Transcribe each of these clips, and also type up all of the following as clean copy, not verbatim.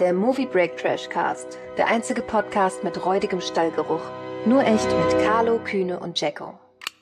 der Movie Break Trashcast, der einzige Podcast mit räudigem Stallgeruch. Nur echt mit Carlo, Kühne und Jacko.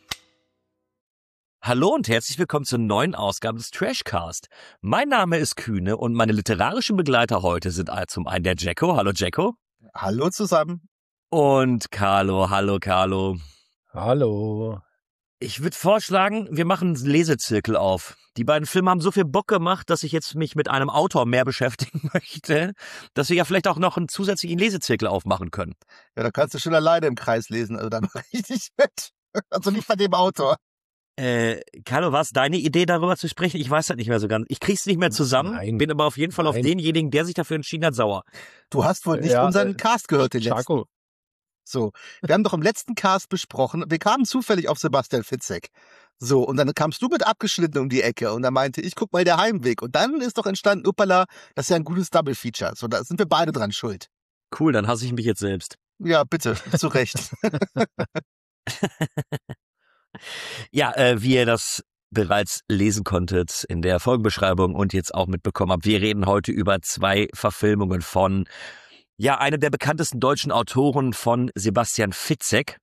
Hallo und herzlich willkommen zur neuen Ausgabe des Trashcast. Mein Name ist Kühne und meine literarischen Begleiter heute sind zum einen der Jacko. Hallo Jacko. Hallo zusammen. Und Carlo. Hallo Carlo. Hallo. Ich würde vorschlagen, wir machen einen Lesezirkel auf. Die beiden Filme haben so viel Bock gemacht, dass ich jetzt mich mit einem Autor mehr beschäftigen möchte, dass wir ja vielleicht auch noch einen zusätzlichen Lesezirkel aufmachen können. Ja, da kannst du schon alleine im Kreis lesen, also da mache ich nicht mit. Also nicht bei dem Autor. Carlo, war es deine Idee, darüber zu sprechen? Ich weiß das nicht mehr so ganz. Ich krieg's nicht mehr zusammen, bin aber auf jeden Fall auf denjenigen, der sich dafür entschieden hat, sauer. Du hast wohl nicht unseren Cast gehört, den letzten. So, wir haben doch im letzten Cast besprochen, wir kamen zufällig auf Sebastian Fitzek. So, und dann kamst du mit abgeschnitten um die Ecke und dann meinte ich, guck mal, der Heimweg. Und dann ist doch entstanden, uppala, das ist ja ein gutes Double-Feature. So, da sind wir beide dran schuld. Cool, dann hasse ich mich jetzt selbst. Ja, bitte, zu Recht. Ja, wie ihr das bereits lesen konntet in der Folgenbeschreibung und jetzt auch mitbekommen habt, wir reden heute über 2 Verfilmungen von einem der bekanntesten deutschen Autoren von Sebastian Fitzek.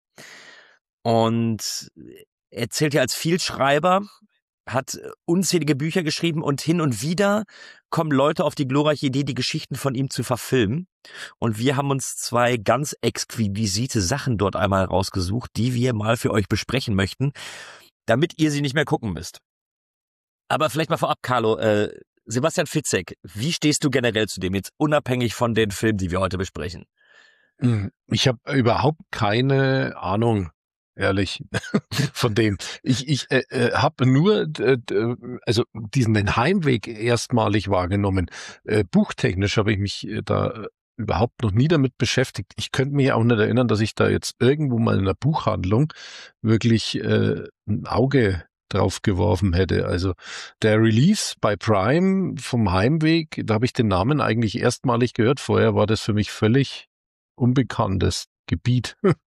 Und er zählt ja als Vielschreiber, hat unzählige Bücher geschrieben und hin und wieder kommen Leute auf die glorreiche Idee, die Geschichten von ihm zu verfilmen. Und wir haben uns 2 ganz exquisite Sachen dort einmal rausgesucht, die wir mal für euch besprechen möchten, damit ihr sie nicht mehr gucken müsst. Aber vielleicht mal vorab, Carlo, Sebastian Fitzek, wie stehst du generell zu dem, jetzt unabhängig von den Filmen, die wir heute besprechen? Ich habe überhaupt keine Ahnung, ehrlich, von dem. Ich habe nur also den Heimweg erstmalig wahrgenommen. Buchtechnisch habe ich mich da überhaupt noch nie damit beschäftigt. Ich könnte mich auch nicht erinnern, dass ich da jetzt irgendwo mal in einer Buchhandlung wirklich ein Auge drauf geworfen hätte. Also der Release bei Prime vom Heimweg, da habe ich den Namen eigentlich erstmalig gehört. Vorher war das für mich völlig unbekanntes Gebiet.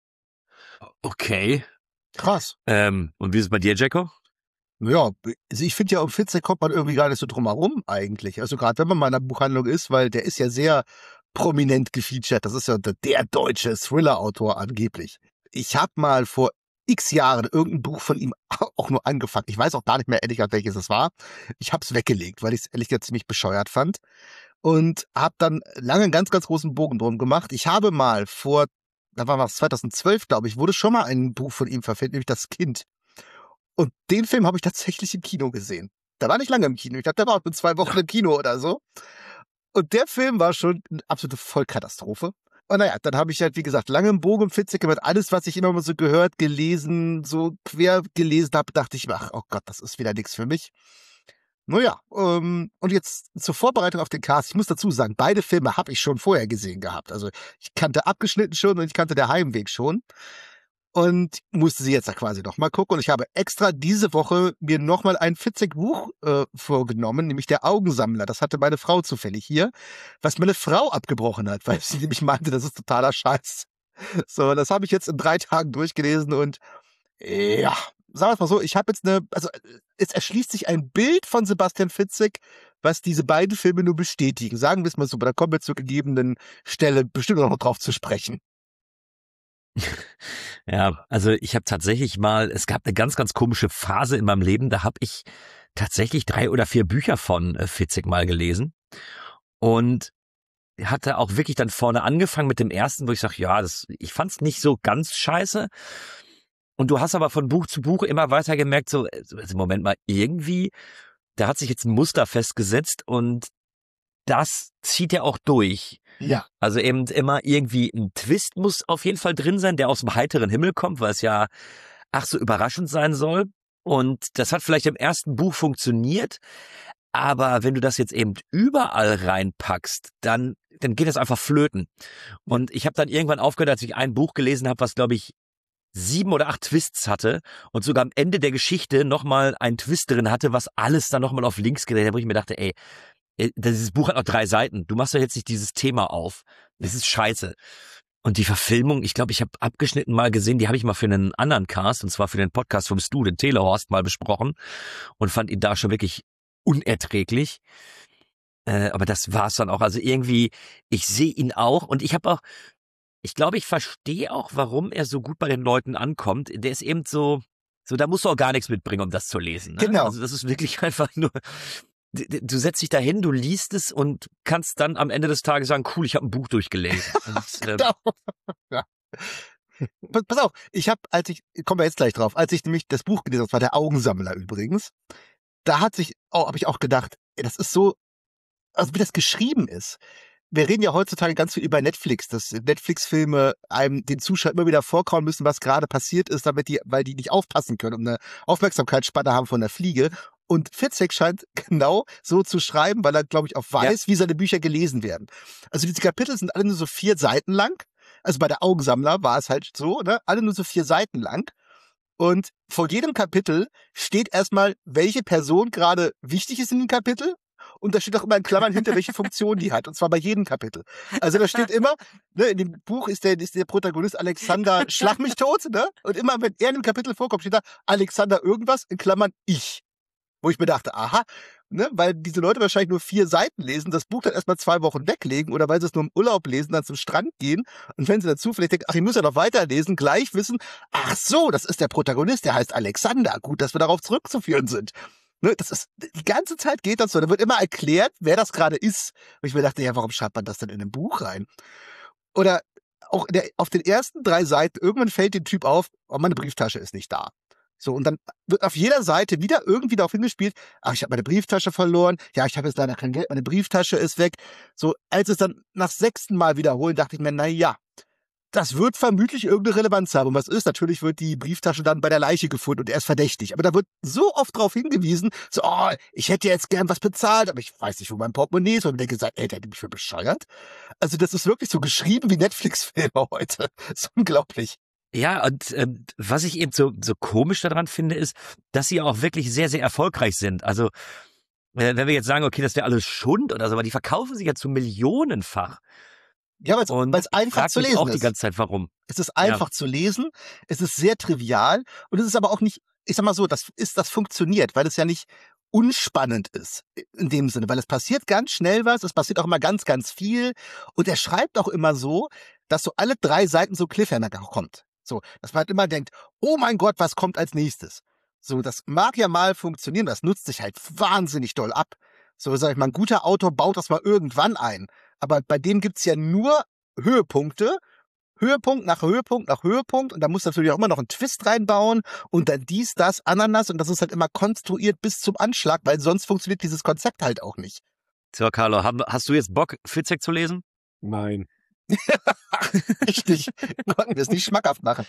Okay. Krass. Und wie ist es bei dir, Jacko? Ja, also ich finde ja, um Fitzek kommt man irgendwie gar nicht so drum herum eigentlich. Also gerade wenn man mal in einer Buchhandlung ist, weil der ist ja sehr prominent gefeatured. Das ist ja der deutsche Thriller-Autor angeblich. Ich habe mal vor x Jahren irgendein Buch von ihm auch nur angefangen. Ich weiß auch gar nicht mehr ehrlich gesagt, welches es war. Ich habe es weggelegt, weil ich es ehrlich gesagt ziemlich bescheuert fand. Und habe dann lange einen ganz, ganz großen Bogen drum gemacht. Ich habe mal da war es 2012, glaube ich, wurde schon mal ein Buch von ihm verfilmt, nämlich Das Kind. Und den Film habe ich tatsächlich im Kino gesehen. Der war nicht lange im Kino. Ich glaube, der war auch nur 2 Wochen im Kino oder so. Und der Film war schon eine absolute Vollkatastrophe. Und naja, dann habe ich halt, wie gesagt, lange im Bogen Fitzek gemacht. Alles, was ich immer mal so gehört, gelesen, so quer gelesen habe, dachte ich mir, ach, oh Gott, das ist wieder nichts für mich. Naja, und jetzt zur Vorbereitung auf den Cast. Ich muss dazu sagen, beide Filme habe ich schon vorher gesehen gehabt. Also ich kannte Abgeschnitten schon und ich kannte Der Heimweg schon. Und musste sie jetzt da quasi noch mal gucken. Und ich habe extra diese Woche mir noch mal ein Fitzek-Buch vorgenommen, nämlich Der Augensammler. Das hatte meine Frau zufällig hier, was meine Frau abgebrochen hat, weil sie nämlich meinte, das ist totaler Scheiß. So, das habe ich jetzt in 3 Tagen durchgelesen und ja, sagen wir es mal so, ich habe jetzt es erschließt sich ein Bild von Sebastian Fitzek, was diese beiden Filme nur bestätigen. Sagen wir es mal so, aber da kommen wir zur gegebenen Stelle bestimmt noch drauf zu sprechen. Ja, also ich habe tatsächlich es gab eine ganz, ganz komische Phase in meinem Leben, da habe ich tatsächlich 3 oder 4 Bücher von Fitzek mal gelesen und hatte auch wirklich dann vorne angefangen mit dem ersten, wo ich sage, ja, ich fand's nicht so ganz scheiße. Und du hast aber von Buch zu Buch immer weiter gemerkt, so, Moment mal, irgendwie, da hat sich jetzt ein Muster festgesetzt und das zieht ja auch durch. Ja. Also eben immer irgendwie ein Twist muss auf jeden Fall drin sein, der aus dem heiteren Himmel kommt, weil es ja so überraschend sein soll. Und das hat vielleicht im ersten Buch funktioniert, aber wenn du das jetzt eben überall reinpackst, dann geht das einfach flöten. Und ich habe dann irgendwann aufgehört, als ich ein Buch gelesen habe, was, glaube ich, 7 oder 8 Twists hatte und sogar am Ende der Geschichte nochmal einen Twist drin hatte, was alles dann nochmal auf links gedreht hat, wo ich mir dachte, ey, dieses Buch hat noch 3 Seiten. Du machst doch jetzt nicht dieses Thema auf. Das ist scheiße. Und die Verfilmung, ich glaube, ich habe abgeschnitten mal gesehen, die habe ich mal für einen anderen Cast, und zwar für den Podcast vom Stu, den Telehorst, mal besprochen und fand ihn da schon wirklich unerträglich. Aber das war's dann auch. Also irgendwie, ich sehe ihn auch und ich glaube, ich verstehe auch, warum er so gut bei den Leuten ankommt. Der ist eben so, da musst du auch gar nichts mitbringen, um das zu lesen. Ne? Genau. Also das ist wirklich einfach nur, du setzt dich dahin, du liest es und kannst dann am Ende des Tages sagen, cool, ich habe ein Buch durchgelesen. Und, Genau. Ja. Pass auf, kommen wir jetzt gleich drauf, als ich nämlich das Buch gelesen habe, das war der Augensammler übrigens, da habe ich auch gedacht, das ist so, also wie das geschrieben ist. Wir reden ja heutzutage ganz viel über Netflix, dass Netflix-Filme einem den Zuschauer immer wieder vorkauen müssen, was gerade passiert ist, weil die nicht aufpassen können und eine Aufmerksamkeitsspanne haben von der Fliege. Und Fitzek scheint genau so zu schreiben, weil er, glaube ich, auch weiß, wie seine Bücher gelesen werden. Also diese Kapitel sind alle nur so 4 Seiten lang. Also bei der Augensammler war es halt so, ne? Alle nur so 4 Seiten lang. Und vor jedem Kapitel steht erstmal, welche Person gerade wichtig ist in dem Kapitel. Und da steht auch immer in Klammern hinter, welche Funktion die hat. Und zwar bei jedem Kapitel. Also da steht immer, ne, in dem Buch ist der Protagonist Alexander Schlag mich tot, ne? Und immer, wenn er in dem Kapitel vorkommt, steht da Alexander irgendwas, in Klammern ich. Wo ich mir dachte, aha, ne, weil diese Leute wahrscheinlich nur 4 Seiten lesen, das Buch dann erstmal 2 Wochen weglegen oder weil sie es nur im Urlaub lesen, dann zum Strand gehen und wenn sie dazu vielleicht denken, ach, ich muss ja noch weiterlesen, gleich wissen, ach so, das ist der Protagonist, der heißt Alexander, gut, dass wir darauf zurückzuführen sind. Ne, das ist, die ganze Zeit geht das so, da wird immer erklärt, wer das gerade ist. Und ich mir dachte, ja, warum schreibt man das denn in ein Buch rein? Oder auch auf den ersten 3 Seiten, irgendwann fällt dem Typ auf, oh, meine Brieftasche ist nicht da. So, und dann wird auf jeder Seite wieder irgendwie darauf hingespielt, ach, ich habe meine Brieftasche verloren, ja, ich habe jetzt leider kein Geld, meine Brieftasche ist weg. So, als es dann nach 6. Mal wiederholen, dachte ich mir, na ja, das wird vermutlich irgendeine Relevanz haben. Und was ist? Natürlich wird die Brieftasche dann bei der Leiche gefunden und er ist verdächtig. Aber da wird so oft darauf hingewiesen, so, oh, ich hätte jetzt gern was bezahlt, aber ich weiß nicht, wo mein Portemonnaie ist. Und ich denke, ey, der hat mich für bescheuert. Also das ist wirklich so geschrieben wie Netflix-Filme heute. Das ist unglaublich. Ja, und was ich eben so komisch daran finde, ist, dass sie auch wirklich sehr, sehr erfolgreich sind. Also wenn wir jetzt sagen, okay, das wäre alles Schund oder so, aber die verkaufen sich ja zu millionenfach. Ja, weil es einfach zu lesen ist. Auch die ganze Zeit, warum? Es ist einfach zu lesen, es ist sehr trivial und es ist aber auch nicht, ich sag mal so, das funktioniert, weil es ja nicht unspannend ist in dem Sinne, weil es passiert ganz schnell was, es passiert auch immer ganz, ganz viel und er schreibt auch immer so, dass so alle 3 Seiten so Cliffhanger kommt. So, dass man halt immer denkt, oh mein Gott, was kommt als nächstes? So, das mag ja mal funktionieren, das nutzt sich halt wahnsinnig doll ab. So, sag ich mal, ein guter Autor baut das mal irgendwann ein. Aber bei dem gibt's ja nur Höhepunkte, Höhepunkt nach Höhepunkt nach Höhepunkt und da muss natürlich auch immer noch einen Twist reinbauen und dann dies, das, Ananas und das ist halt immer konstruiert bis zum Anschlag, weil sonst funktioniert dieses Konzept halt auch nicht. So, Carlo, hast du jetzt Bock, Fitzek zu lesen? Nein. Richtig. Konnten wir es nicht schmackhaft machen.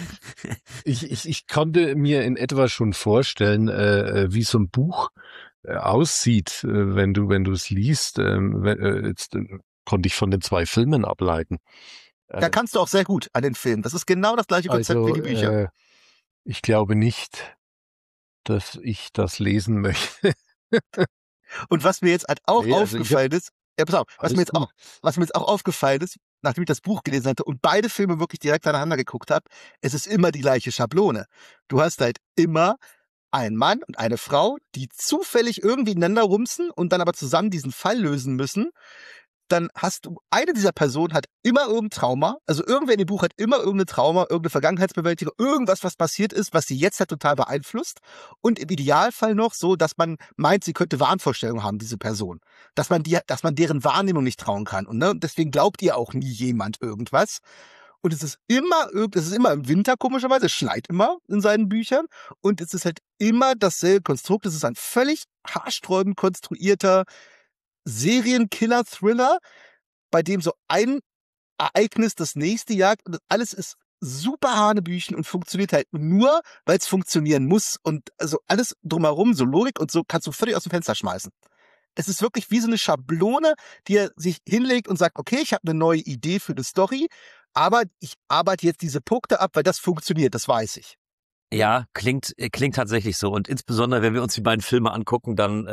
Ich konnte mir in etwa schon vorstellen, wie so ein Buch aussieht, wenn du es liest. Jetzt konnte ich von den 2 Filmen ableiten. Da kannst du auch sehr gut an den Filmen. Das ist genau das gleiche Konzept wie die Bücher. Ich glaube nicht, dass ich das lesen möchte. Und was mir jetzt halt auch aufgefallen ist, ja, pass auf, was mir jetzt auch aufgefallen ist, nachdem ich das Buch gelesen hatte und beide Filme wirklich direkt aneinander geguckt habe, es ist immer die gleiche Schablone. Du hast halt immer einen Mann und eine Frau, die zufällig irgendwie ineinander rumsen und dann aber zusammen diesen Fall lösen müssen. Dann hast du, eine dieser Personen hat immer irgendein Trauma, also irgendwer in dem Buch hat immer irgendein Trauma, irgendeine Vergangenheitsbewältigung, irgendwas, was passiert ist, was sie jetzt halt total beeinflusst und im Idealfall noch so, dass man meint, sie könnte Wahnvorstellungen haben, diese Person. Dass man deren Wahrnehmung nicht trauen kann und ne, deswegen glaubt ihr auch nie jemand irgendwas. Und es ist immer im Winter komischerweise, es schneit immer in seinen Büchern und es ist halt immer dasselbe Konstrukt, es ist ein völlig haarsträubend konstruierter Serienkiller-Thriller, bei dem so ein Ereignis das nächste jagt und alles ist super hanebüchen und funktioniert halt nur, weil es funktionieren muss und also alles drumherum, so Logik und so kannst du völlig aus dem Fenster schmeißen. Es ist wirklich wie so eine Schablone, die er sich hinlegt und sagt, okay, ich habe eine neue Idee für eine Story, aber ich arbeite jetzt diese Punkte ab, weil das funktioniert, das weiß ich. Ja, klingt tatsächlich so und insbesondere, wenn wir uns die beiden Filme angucken, dann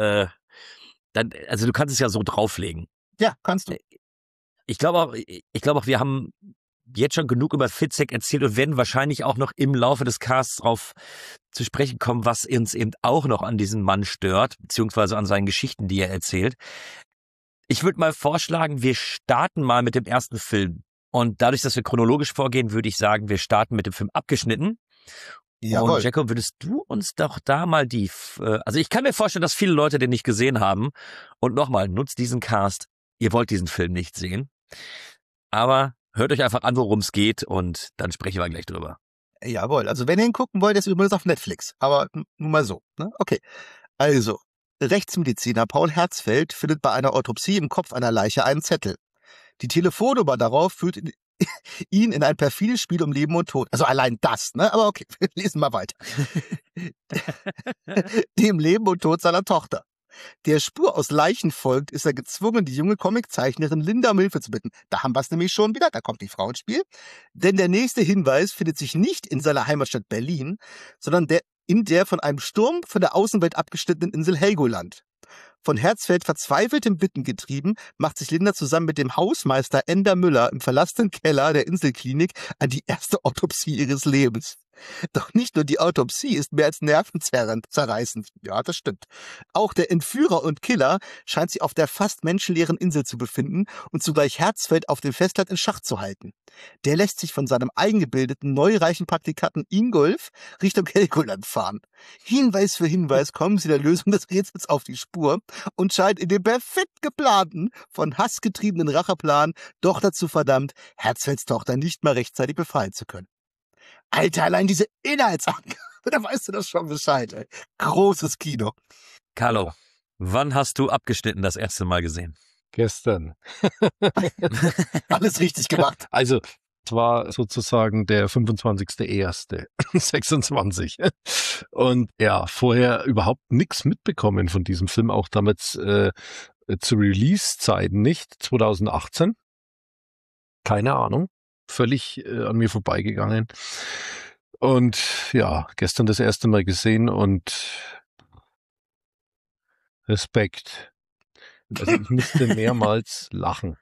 also du kannst es ja so drauflegen. Ja, kannst du. Ich glaube auch, wir haben jetzt schon genug über Fitzek erzählt und werden wahrscheinlich auch noch im Laufe des Casts drauf zu sprechen kommen, was uns eben auch noch an diesem Mann stört, beziehungsweise an seinen Geschichten, die er erzählt. Ich würde mal vorschlagen, wir starten mal mit dem ersten Film. Und dadurch, dass wir chronologisch vorgehen, würde ich sagen, wir starten mit dem Film abgeschnitten. Jawohl. Und Jacko, würdest du uns doch da mal also ich kann mir vorstellen, dass viele Leute den nicht gesehen haben. Und nochmal, nutzt diesen Cast. Ihr wollt diesen Film nicht sehen. Aber hört euch einfach an, worum es geht und dann sprechen wir gleich drüber. Jawohl, also wenn ihr ihn gucken wollt, ist übrigens auf Netflix. Aber nun mal so, ne? Okay. Also, Rechtsmediziner Paul Herzfeld findet bei einer Autopsie im Kopf einer Leiche einen Zettel. Die Telefonnummer darauf führt ihn in ein perfides Spiel um Leben und Tod. Also allein das, ne? Aber okay, wir lesen mal weiter. Dem Leben und Tod seiner Tochter. Der Spur aus Leichen folgt, ist er gezwungen, die junge Comiczeichnerin Linda um Hilfe zu bitten. Da haben wir es nämlich schon wieder, da kommt die Frau ins Spiel. Denn der nächste Hinweis findet sich nicht in seiner Heimatstadt Berlin, sondern in der von einem Sturm von der Außenwelt abgeschnittenen Insel Helgoland. Von Herzfeld verzweifeltem Bitten getrieben, macht sich Linda zusammen mit dem Hausmeister Ender Müller im verlassenen Keller der Inselklinik an die erste Autopsie ihres Lebens. Doch nicht nur die Autopsie ist mehr als nervenzerreißend. Ja, das stimmt. Auch der Entführer und Killer scheint sich auf der fast menschenleeren Insel zu befinden und zugleich Herzfeld auf dem Festland in Schach zu halten. Der lässt sich von seinem eingebildeten, neureichen Praktikanten Ingolf Richtung Helgoland fahren. Hinweis für Hinweis kommen sie der Lösung des Rätsels auf die Spur und scheint in dem perfekt geplanten, von Hass getriebenen Racheplan doch dazu verdammt, Herzfelds Tochter nicht mal rechtzeitig befreien zu können. Alter, allein diese Inhaltsangabe, da weißt du das schon Bescheid, ey. Großes Kino. Carlo, wann hast du abgeschnitten das erste Mal gesehen? Gestern. Alles richtig gemacht. Also, es war sozusagen der 25.01.26. Und ja, vorher überhaupt nichts mitbekommen von diesem Film, auch damals zu Release-Zeiten nicht, 2018. Keine Ahnung. Völlig an mir vorbeigegangen. Und ja, gestern das erste Mal gesehen und Respekt. Also ich musste mehrmals lachen.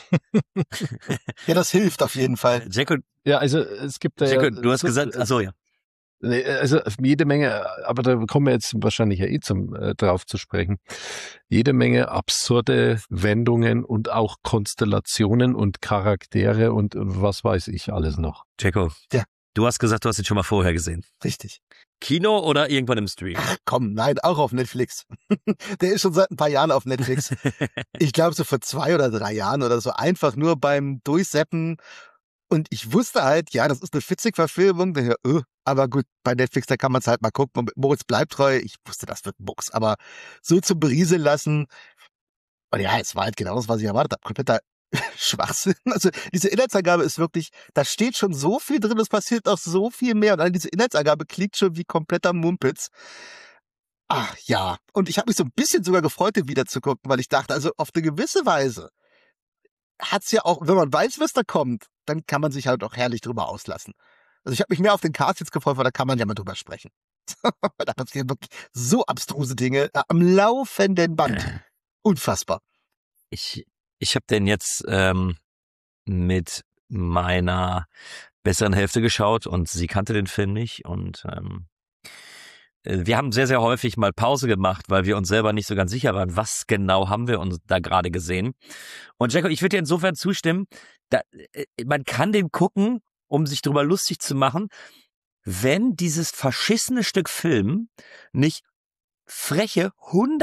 Ja, das hilft auf jeden Fall. Jacko, Ja, also es gibt da Jacko, ja... du hast gesagt, achso, ja. Also jede Menge, aber da kommen wir jetzt wahrscheinlich ja drauf zu sprechen. Jede Menge absurde Wendungen und auch Konstellationen und Charaktere und was weiß ich alles noch. Jacko, Ja. Du hast gesagt, du hast ihn schon mal vorher gesehen. Richtig. Kino oder irgendwann im Stream? Komm, nein, auch auf Netflix. Der ist schon seit ein paar Jahren auf Netflix. Ich glaube so vor 2 oder 3 Jahren oder so, einfach nur beim Durchseppen. Und ich wusste halt, ja, das ist eine Fitzig-Verfilmung. Aber gut, bei Netflix, da kann man es halt mal gucken. Und mit Moritz bleibt treu. Ich wusste, das wird ein Mucks. Aber so zum Berieseln lassen. Und ja, es war halt genau das, was ich erwartet habe. Kompletter Schwachsinn. Also diese Inhaltsangabe ist wirklich, da steht schon so viel drin, es passiert auch so viel mehr. Und all diese Inhaltsangabe klingt schon wie kompletter Mumpitz. Ach ja. Und ich habe mich so ein bisschen sogar gefreut, den wieder zu gucken, weil ich dachte, also auf eine gewisse Weise hat's ja auch, wenn man weiß, was da kommt, dann kann man sich halt auch herrlich drüber auslassen. Also ich habe mich mehr auf den Cast jetzt gefreut, weil da kann man ja mal drüber sprechen. Da passieren wirklich so abstruse Dinge am laufenden Band. Unfassbar. Ich habe den jetzt mit meiner besseren Hälfte geschaut und sie kannte den Film nicht und wir haben sehr, sehr häufig mal Pause gemacht, weil wir uns selber nicht so ganz sicher waren, was genau haben wir uns da gerade gesehen. Und Jacko, ich würde dir insofern zustimmen, man kann den gucken, um sich drüber lustig zu machen, wenn dieses verschissene Stück Film nicht freche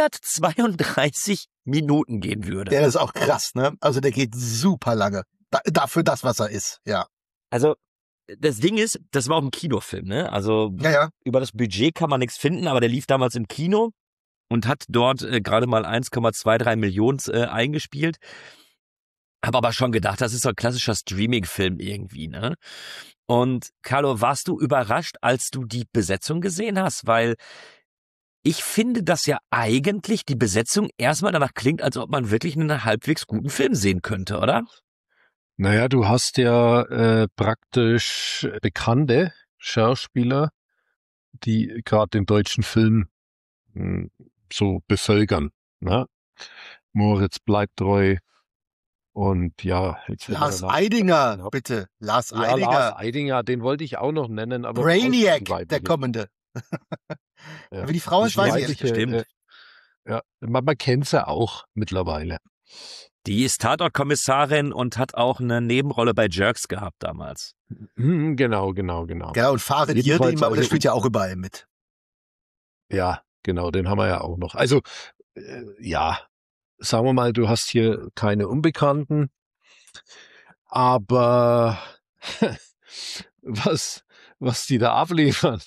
132 Minuten gehen würde. Der ist auch krass, ne? Also der geht super lange. Dafür das, was er ist, ja. Also das Ding ist, das war auch ein Kinofilm, ne? Also Ja. über das Budget kann man nichts finden, aber der lief damals im Kino und hat dort gerade mal 1,23 Millionen eingespielt. Habe aber schon gedacht, das ist so ein klassischer Streaming-Film irgendwie, ne? Und Carlo, warst du überrascht, als du die Besetzung gesehen hast? Weil ich finde, dass ja eigentlich die Besetzung erstmal danach klingt, als ob man wirklich einen halbwegs guten Film sehen könnte, oder? Naja, du hast ja praktisch bekannte Schauspieler, die gerade den deutschen Film so bevölkern. Ne? Moritz bleibt treu und ja. Lars Eidinger, bitte. Lars Eidinger. Lars Eidinger, den wollte ich auch noch nennen. Aber Brainiac, der kommende. Ja. Wie die Frau ist, weiß ich nicht. Stimmt. Ja, man kennt sie auch mittlerweile. Die ist Tatortkommissarin und hat auch eine Nebenrolle bei Jerks gehabt damals. Genau. Genau, und Farid Jedenfalls, Yirdin, aber der also- spielt ja auch überall mit. Ja, genau, den haben wir ja auch noch. Also, ja, sagen wir mal, du hast hier keine Unbekannten, aber was die da abliefern,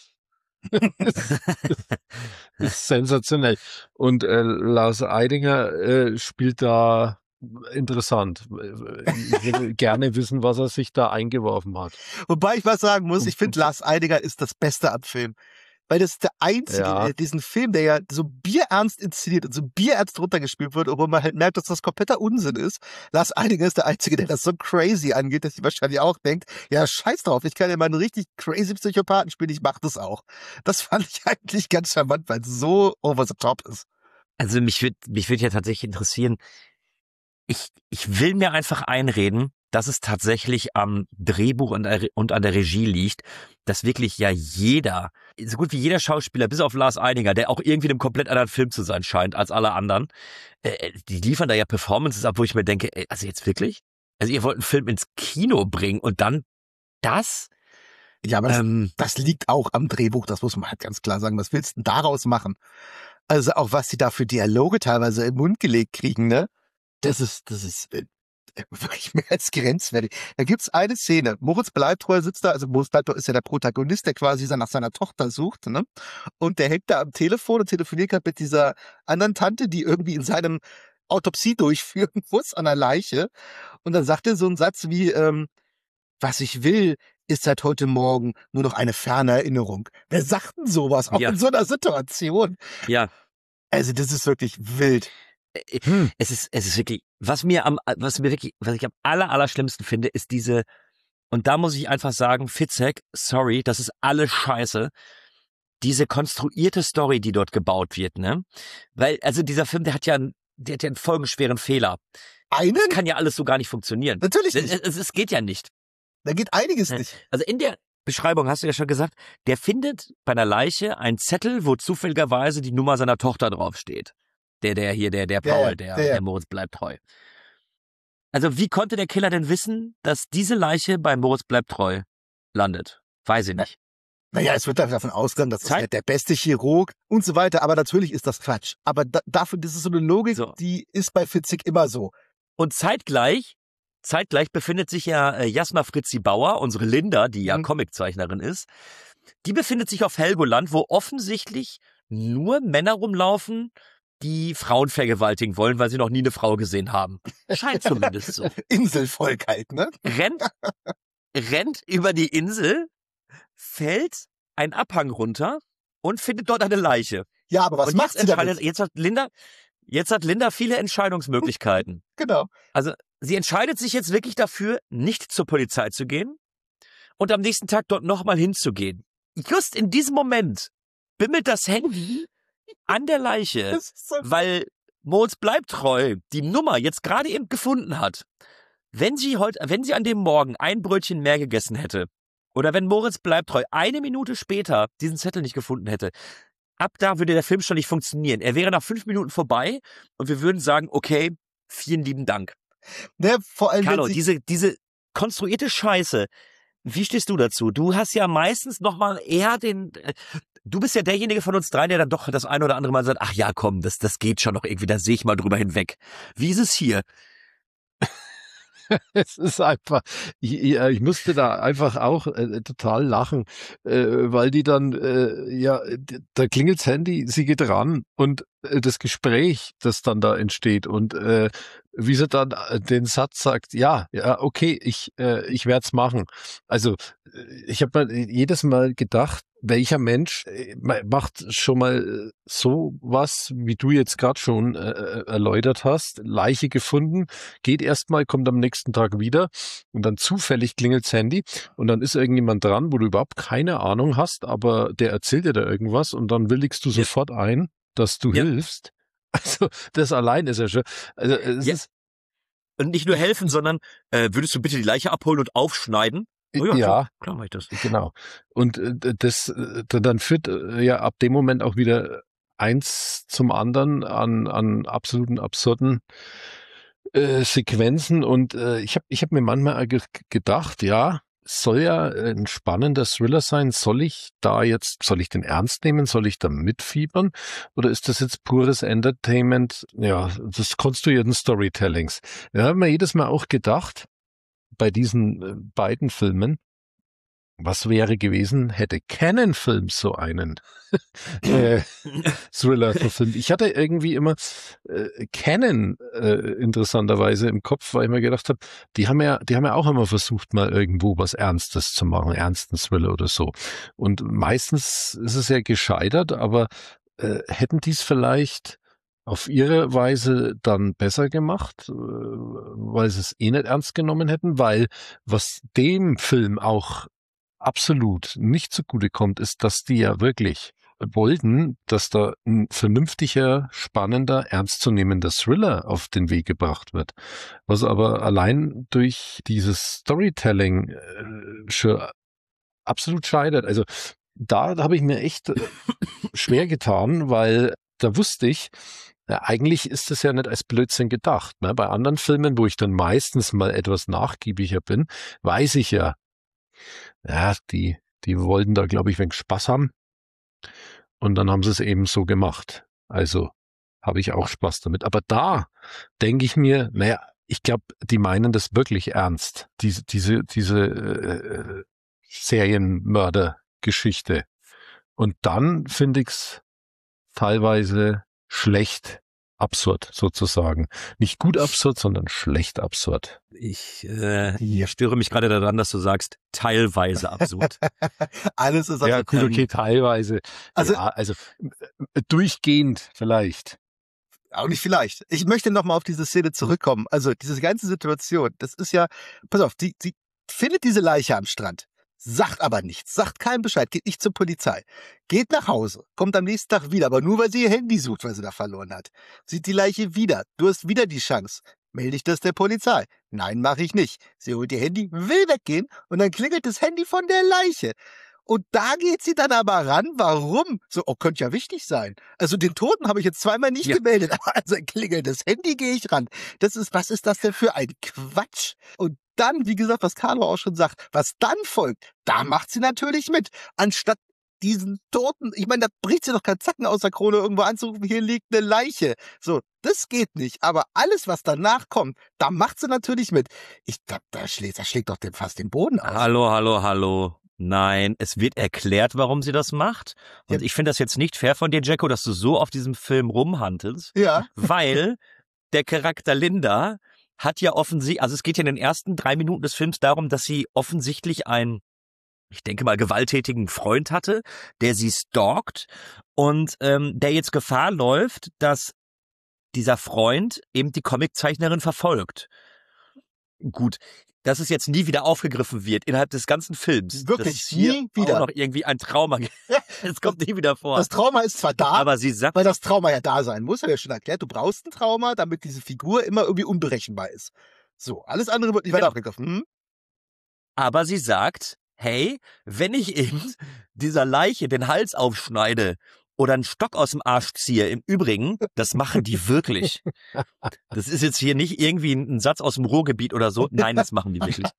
ist sensationell. Und Lars Eidinger spielt da interessant. Ich will gerne wissen, was er sich da eingeworfen hat. Wobei ich was sagen muss, ich finde, Lars Eidinger ist das Beste am Film. Weil das ist der Einzige, Ja. der diesen Film, der ja so bierernst inszeniert und so bierernst runtergespielt wird, obwohl man halt merkt, dass das kompletter Unsinn ist. Lars Eidinger ist der Einzige, der das so crazy angeht, dass sie wahrscheinlich auch denkt, ja, scheiß drauf, ich kann ja mal einen richtig crazy Psychopathen spielen, ich mach das auch. Das fand ich eigentlich ganz charmant, weil es so over the top ist. Also mich würd ja tatsächlich interessieren, ich will mir einfach einreden, dass es tatsächlich am Drehbuch und an der Regie liegt, dass wirklich ja jeder, so gut wie jeder Schauspieler, bis auf Lars Eidinger, der auch irgendwie in einem komplett anderen Film zu sein scheint als alle anderen, die liefern da ja Performances ab, wo ich mir denke, also jetzt wirklich? Also ihr wollt einen Film ins Kino bringen und dann das? Ja, aber das liegt auch am Drehbuch, das muss man halt ganz klar sagen. Was willst du denn daraus machen? Also auch was sie da für Dialoge teilweise im Mund gelegt kriegen, ne? Das ist wirklich mehr als grenzwertig. Da gibt's eine Szene. Moritz Bleibtreu sitzt da, also Moritz Bleibtreu ist ja der Protagonist, der quasi nach seiner Tochter sucht, ne? Und der hängt da am Telefon und telefoniert gerade mit dieser anderen Tante, die irgendwie in seinem Autopsie durchführen muss an der Leiche. Und dann sagt er so einen Satz wie, was ich will, ist seit heute Morgen nur noch eine ferne Erinnerung. Wer sagt denn sowas? Auch Ja. in so einer Situation. Ja. Also das ist wirklich wild. Es ist wirklich, was ich am allerschlimmsten finde, ist diese, und da muss ich einfach sagen, Fitzek, sorry, das ist alles scheiße, diese konstruierte Story, die dort gebaut wird, ne? Weil, also dieser Film, der hat ja einen folgenschweren Fehler. Einen? Das kann ja alles so gar nicht funktionieren. Natürlich nicht. Es geht ja nicht. Da geht einiges nicht. Also in der Beschreibung hast du ja schon gesagt, der findet bei einer Leiche einen Zettel, wo zufälligerweise die Nummer seiner Tochter draufsteht. Der Paul, der Moritz bleibt treu. Also wie konnte der Killer denn wissen, dass diese Leiche bei Moritz bleibt treu landet? Weiß ich nicht. Naja, es wird davon ausgegangen, dass das der beste Chirurg und so weiter, aber natürlich ist das Quatsch. Aber dafür, das ist so eine Logik, die ist bei Fitzek immer so. Und zeitgleich befindet sich ja Jasma Fritzi Bauer, unsere Linda, die ja Comiczeichnerin ist, die befindet sich auf Helgoland, wo offensichtlich nur Männer rumlaufen, die Frauen vergewaltigen wollen, weil sie noch nie eine Frau gesehen haben. Scheint zumindest so. Inselvolk halt, ne? Rennt über die Insel, fällt ein Abhang runter und findet dort eine Leiche. Ja, aber was und macht sie damit? Jetzt hat Linda viele Entscheidungsmöglichkeiten. Genau. Also sie entscheidet sich jetzt wirklich dafür, nicht zur Polizei zu gehen und am nächsten Tag dort nochmal hinzugehen. Just in diesem Moment bimmelt das Handy an der Leiche, weil Moritz bleibt treu die Nummer jetzt gerade eben gefunden hat. Wenn sie an dem Morgen ein Brötchen mehr gegessen hätte oder wenn Moritz bleibt treu 1 Minute später diesen Zettel nicht gefunden hätte, ab da würde der Film schon nicht funktionieren. Er wäre nach 5 Minuten vorbei und wir würden sagen, okay, vielen lieben Dank. Ne, vor allem, Carlo, diese konstruierte Scheiße, wie stehst du dazu? Du hast ja meistens nochmal eher du bist ja derjenige von uns dreien, der dann doch das ein oder andere Mal sagt, ach ja, komm, das geht schon noch irgendwie, da sehe ich mal drüber hinweg. Wie ist es hier? Es ist einfach, ich musste da einfach auch total lachen, weil die dann, da klingelt's Handy, sie geht ran und das Gespräch, das dann da entsteht und wie sie dann den Satz sagt, ja, okay, ich werd's machen. Also ich habe mir jedes Mal gedacht, welcher Mensch macht schon mal so was, wie du jetzt gerade schon erläutert hast, Leiche gefunden, geht erstmal, kommt am nächsten Tag wieder und dann zufällig klingelt's Handy und dann ist irgendjemand dran, wo du überhaupt keine Ahnung hast, aber der erzählt dir da irgendwas und dann willigst du sofort ein, dass du hilfst. Also das allein ist ja schon. Also es ist und nicht nur helfen, sondern würdest du bitte die Leiche abholen und aufschneiden? Oh ja, klar mach ich das. Genau. Und das dann führt ja ab dem Moment auch wieder eins zum anderen an absoluten absurden Sequenzen und ich hab mir manchmal gedacht, ja, soll ja ein spannender Thriller sein. Soll ich den ernst nehmen? Soll ich da mitfiebern? Oder ist das jetzt pures Entertainment? Ja, das konstruierten Storytellings. Da haben wir jedes Mal auch gedacht, bei diesen beiden Filmen, was wäre gewesen, hätte Cannon Films so einen Thriller verfilmt. Ich hatte irgendwie immer Cannon interessanterweise im Kopf, weil ich mir gedacht habe, die haben ja auch immer versucht, mal irgendwo was Ernstes zu machen, ernsten Thriller oder so. Und meistens ist es ja gescheitert, aber hätten die es vielleicht auf ihre Weise dann besser gemacht, weil sie es eh nicht ernst genommen hätten, weil was dem Film auch absolut nicht zugutekommt, ist, dass die ja wirklich wollten, dass da ein vernünftiger, spannender, ernstzunehmender Thriller auf den Weg gebracht wird. Was aber allein durch dieses Storytelling schon absolut scheitert. Also da habe ich mir echt schwer getan, weil da wusste ich, eigentlich ist es ja nicht als Blödsinn gedacht. Ne? Bei anderen Filmen, wo ich dann meistens mal etwas nachgiebiger bin, weiß ich ja, die wollten da, glaube ich, wenig Spaß haben. Und dann haben sie es eben so gemacht. Also habe ich auch Spaß damit. Aber da denke ich mir, ich glaube, die meinen das wirklich ernst. Diese Serienmörder-Geschichte. Und dann finde ich es teilweise schlecht absurd sozusagen. Nicht gut absurd, sondern schlecht absurd. Ich störe mich gerade daran, dass du sagst, teilweise absurd. Alles ist ja gut, okay, teilweise. Also durchgehend vielleicht. Auch nicht vielleicht. Ich möchte nochmal auf diese Szene zurückkommen. Also diese ganze Situation, das ist ja, pass auf, sie findet diese Leiche am Strand. Sagt aber nichts, sagt keinen Bescheid, geht nicht zur Polizei, geht nach Hause, kommt am nächsten Tag wieder, aber nur, weil sie ihr Handy sucht, weil sie da verloren hat. Sieht die Leiche wieder, du hast wieder die Chance. Melde ich das der Polizei? Nein, mache ich nicht. Sie holt ihr Handy, will weggehen und dann klingelt das Handy von der Leiche. Und da geht sie dann aber ran. Warum? So, könnte ja wichtig sein. Also den Toten habe ich jetzt zweimal nicht gemeldet, aber also ein klingelndes Handy gehe ich ran. Was ist das denn für ein Quatsch? Und dann, wie gesagt, was Carlo auch schon sagt, was dann folgt, da macht sie natürlich mit. Anstatt diesen Toten, ich meine, da bricht sie doch keinen Zacken aus der Krone, irgendwo anzurufen, hier liegt eine Leiche. So, das geht nicht. Aber alles, was danach kommt, da macht sie natürlich mit. Ich glaube, da schlägt doch fast den Boden aus. Hallo. Nein, es wird erklärt, warum sie das macht. Und ich finde das jetzt nicht fair von dir, Jacko, dass du so auf diesem Film rumhantelst. Ja. Weil der Charakter Linda hat ja offensichtlich, also es geht ja in den ersten 3 Minuten des Films darum, dass sie offensichtlich einen, ich denke mal, gewalttätigen Freund hatte, der sie stalkt und der jetzt Gefahr läuft, dass dieser Freund eben die Comiczeichnerin verfolgt. Gut, dass es jetzt nie wieder aufgegriffen wird innerhalb des ganzen Films. Wirklich, das nie wieder. Auch noch irgendwie ein Trauma. Es kommt nie wieder vor. Das Trauma ist zwar da, aber sie sagt, weil das Trauma ja da sein muss, habe ich ja schon erklärt. Du brauchst ein Trauma, damit diese Figur immer irgendwie unberechenbar ist. So, alles andere wird nicht weiter aufgegriffen. Aber sie sagt, hey, wenn ich eben dieser Leiche den Hals aufschneide oder einen Stock aus dem Arsch ziehe, im Übrigen, das machen die wirklich. Das ist jetzt hier nicht irgendwie ein Satz aus dem Ruhrgebiet oder so. Nein, das machen die wirklich.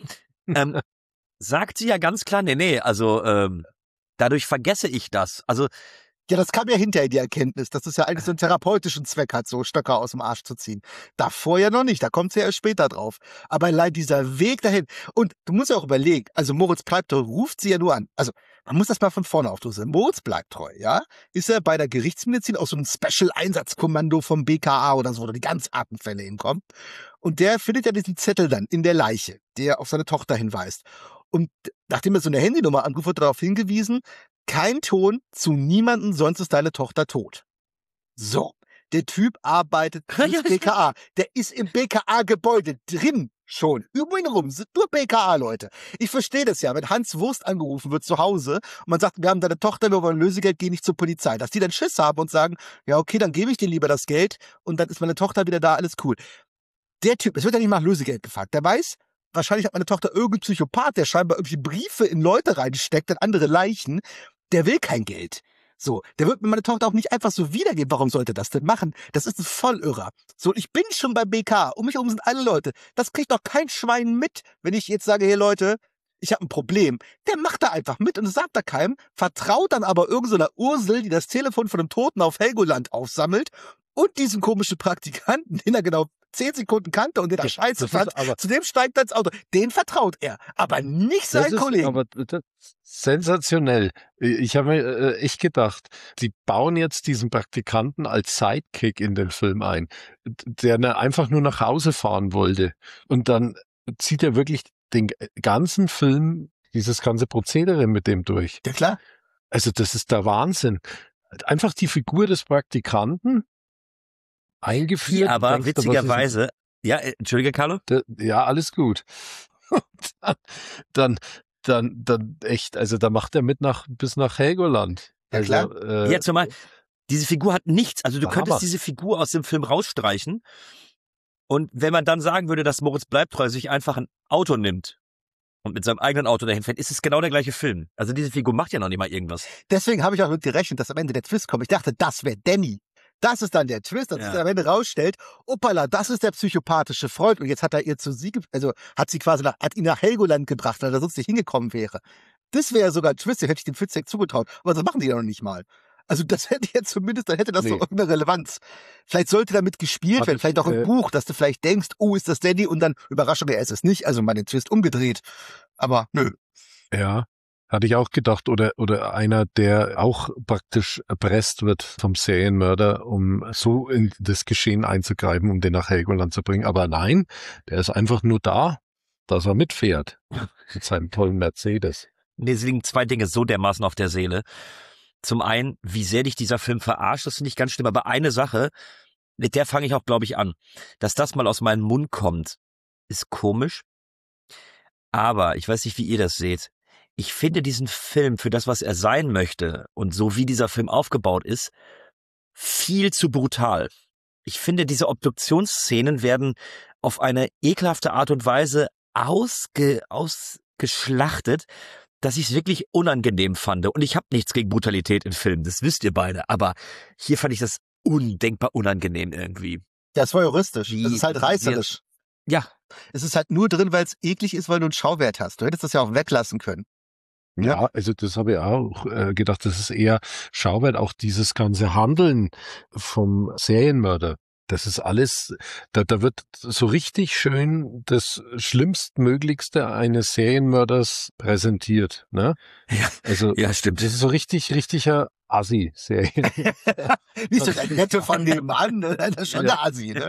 Sagt sie ja ganz klar, nee, also dadurch vergesse ich das. Also ja, das kam ja hinterher, die Erkenntnis, dass es ja eigentlich so einen therapeutischen Zweck hat, so Stöcke aus dem Arsch zu ziehen. Davor ja noch nicht, da kommt sie ja erst später drauf. Aber allein dieser Weg dahin, und du musst ja auch überlegen, also Moritz Bleibtreu ruft sie ja nur an. Also man muss das mal von vorne aufdrücken. Moritz Bleibtreu, ja, ist ja bei der Gerichtsmedizin auch so ein Special-Einsatzkommando vom BKA oder so, wo die ganz harten Fälle hinkommen. Und der findet ja diesen Zettel dann in der Leiche, der auf seine Tochter hinweist. Und nachdem er so eine Handynummer anruft, wird darauf hingewiesen, kein Ton zu niemandem, sonst ist deine Tochter tot. So, der Typ arbeitet fürs BKA. Der ist im BKA-Gebäude drin schon. Über ihn rum sind nur BKA-Leute. Ich verstehe das ja, wenn Hans Wurst angerufen wird zu Hause und man sagt, wir haben deine Tochter, wir wollen Lösegeld, geh nicht zur Polizei. Dass die dann Schiss haben und sagen, ja okay, dann gebe ich dir lieber das Geld und dann ist meine Tochter wieder da, alles cool. Der Typ, es wird ja nicht nach Lösegeld gefragt. Der weiß, wahrscheinlich hat meine Tochter irgendein Psychopath, der scheinbar irgendwelche Briefe in Leute reinsteckt, in andere Leichen. Der will kein Geld. So, der wird mir meine Tochter auch nicht einfach so wiedergeben. Warum sollte das denn machen? Das ist ein Vollirrer. So, ich bin schon bei BK. Um mich herum sind alle Leute. Das kriegt doch kein Schwein mit, wenn ich jetzt sage, hey Leute, ich habe ein Problem. Der macht da einfach mit und sagt da keinem, vertraut dann aber irgendeiner Ursel, die das Telefon von einem Toten auf Helgoland aufsammelt und diesen komischen Praktikanten, den er genau 10 Sekunden kannte und den er scheiße fand, zu dem steigt er ins Auto. Den vertraut er, aber nicht seinen Kollegen. Aber das ist sensationell. Ich habe mir echt gedacht, die bauen jetzt diesen Praktikanten als Sidekick in den Film ein, der einfach nur nach Hause fahren wollte. Und dann zieht er wirklich den ganzen Film, dieses ganze Prozedere mit dem durch. Ja, klar. Also das ist der Wahnsinn. Einfach die Figur des Praktikanten eingeführt. Ja, aber witzigerweise, ja, entschuldige, Carlo? Ja, alles gut. Dann echt, also da macht er mit bis nach Helgoland. Ja, also, klar. Ja, zumal, diese Figur hat nichts, also du könntest Hammer. diese Figur aus dem Film rausstreichen und wenn man dann sagen würde, dass Moritz Bleibtreu sich einfach ein Auto nimmt und mit seinem eigenen Auto dahin fährt, ist es genau der gleiche Film. Also diese Figur macht ja noch nicht mal irgendwas. Deswegen habe ich auch mit gerechnet, dass am Ende der Twist kommt. Ich dachte, das wäre Danny. Das ist dann der Twist, dass sich dann am Ende rausstellt, opala, das ist der psychopathische Freund und jetzt hat er ihr hat sie quasi hat ihn nach Helgoland gebracht, weil er sonst nicht hingekommen wäre. Das wäre sogar ein Twist, den hätte ich dem Fitzek zugetraut, aber das machen die ja noch nicht mal. Also das hätte jetzt zumindest, dann hätte das doch irgendeine Relevanz. Vielleicht sollte damit gespielt werden, vielleicht auch im Buch, dass du vielleicht denkst, oh, ist das Danny und dann Überraschung, er ist es nicht, also mal den Twist umgedreht. Aber nö. Ja. Hatte ich auch gedacht, oder einer, der auch praktisch erpresst wird vom Serienmörder, um so in das Geschehen einzugreifen, um den nach Helgoland zu bringen. Aber nein, der ist einfach nur da, dass er mitfährt. Mit seinem tollen Mercedes. Nee, es liegen zwei Dinge so dermaßen auf der Seele. Zum einen, wie sehr dich dieser Film verarscht, das finde ich ganz schlimm. Aber eine Sache, mit der fange ich auch, glaube ich, an. Dass das mal aus meinem Mund kommt, ist komisch. Aber ich weiß nicht, wie ihr das seht. Ich finde diesen Film für das, was er sein möchte und so wie dieser Film aufgebaut ist, viel zu brutal. Ich finde, diese Obduktionsszenen werden auf eine ekelhafte Art und Weise ausgeschlachtet, dass ich es wirklich unangenehm fand. Und ich habe nichts gegen Brutalität in Filmen, das wisst ihr beide. Aber hier fand ich das undenkbar unangenehm irgendwie. Ja, es war juristisch. Es ist halt reißerisch. Ja. Es ist halt nur drin, weil es eklig ist, weil du einen Schauwert hast. Du hättest das ja auch weglassen können. Ja, also das habe ich auch gedacht, das ist eher Schauwert, auch dieses ganze Handeln vom Serienmörder. Das ist alles, da wird so richtig schön das Schlimmstmöglichste eines Serienmörders präsentiert, ne? Ja, also, ja, stimmt. Das ist so richtiger Assi-Serien. Wie ist das ein Netto von nebenan? Das ist schon der Assi, ne?